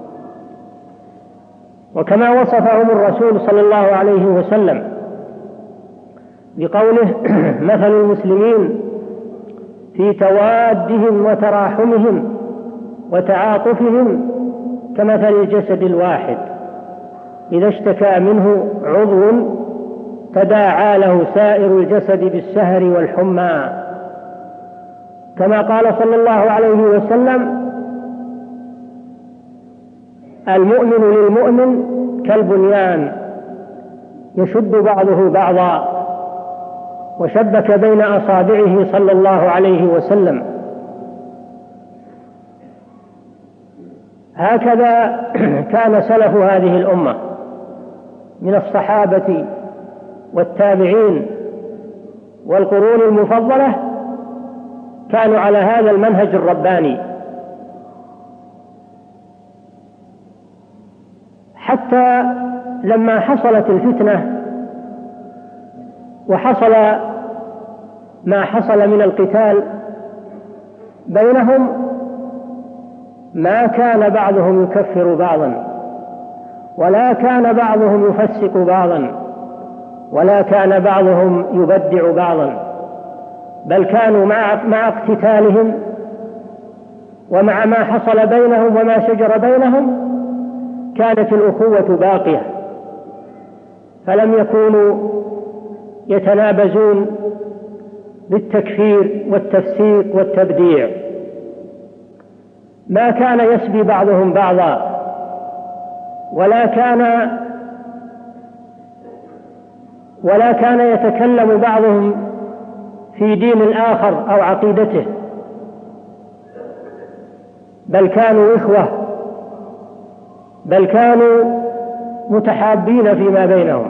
وكما وصفهم الرسول صلى الله عليه وسلم بقوله: مثل المسلمين في توادهم وتراحمهم وتعاطفهم كمثل الجسد الواحد إذا اشتكى منه عضو تداعى له سائر الجسد بالسهر والحمى، كما قال صلى الله عليه وسلم: المؤمن للمؤمن كالبنيان يشد بعضه بعضا وشبك بين أصابعه صلى الله عليه وسلم. هكذا كان سلف هذه الأمة من الصحابة والتابعين والقرون المفضلة كانوا على هذا المنهج الرباني، حتى لما حصلت الفتنة وحصل ما حصل من القتال بينهم ما كان بعضهم يكفر بعضا ولا كان بعضهم يفسق بعضا ولا كان بعضهم يبدع بعضا، بل كانوا مع, مع اقتتالهم ومع ما حصل بينهم وما شجر بينهم كانت الأخوة باقية، فلم يكونوا يتنابزون بالتكفير والتفسيق والتبديع، ما كان يسبي بعضهم بعضا ولا كان ولا كان يتكلم بعضهم في دين الآخر أو عقيدته، بل كانوا إخوة، بل كانوا متحابين فيما بينهم.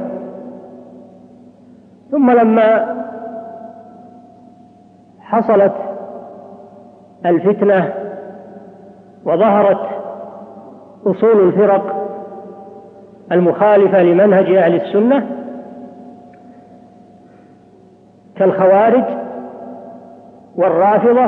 ثم لما حصلت الفتنة وظهرت أصول الفرق المخالفة لمنهج أهل السنة كالخوارج والرافضة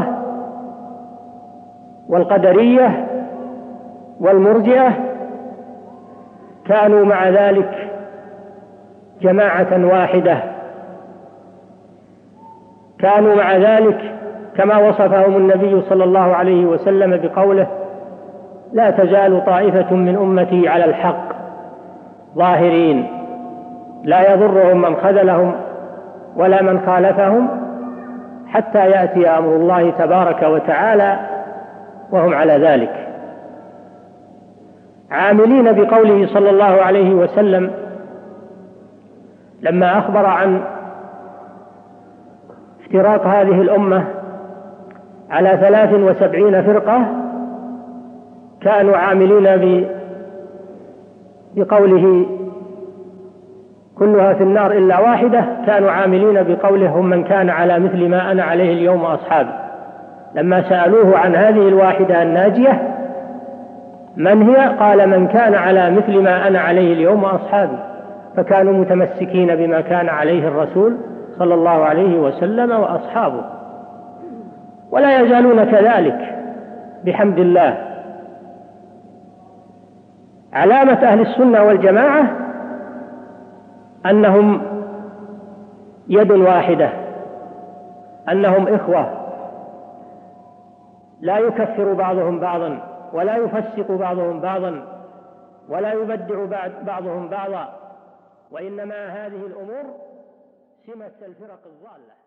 والقدرية والمرجئة، كانوا مع ذلك جماعة واحدة، كانوا مع ذلك كما وصفهم النبي صلى الله عليه وسلم بقوله: لا تزال طائفة من أمتي على الحق ظاهرين لا يضرهم من خذلهم ولا من خالفهم حتى يأتي أمر الله تبارك وتعالى وهم على ذلك، عاملين بقوله صلى الله عليه وسلم لما أخبر عن افتراق هذه الأمة على ثلاث وسبعين فرقة، كانوا عاملين بقوله كلها في النار إلا واحدة، كانوا عاملين بقوله هم من كان على مثل ما أنا عليه اليوم أصحابي. لما سألوه عن هذه الواحدة الناجية من هي؟ قال: من كان على مثل ما أنا عليه اليوم أصحابي. فكانوا متمسكين بما كان عليه الرسول صلى الله عليه وسلم وأصحابه، ولا يزالون كذلك بحمد الله. علامة أهل السنة والجماعة أنهم يد واحدة، أنهم إخوة، لا يكفر بعضهم بعضا ولا يفسق بعضهم بعضا ولا يبدع بعضهم بعضا، وإنما هذه الأمور سمة الفرق الضالة.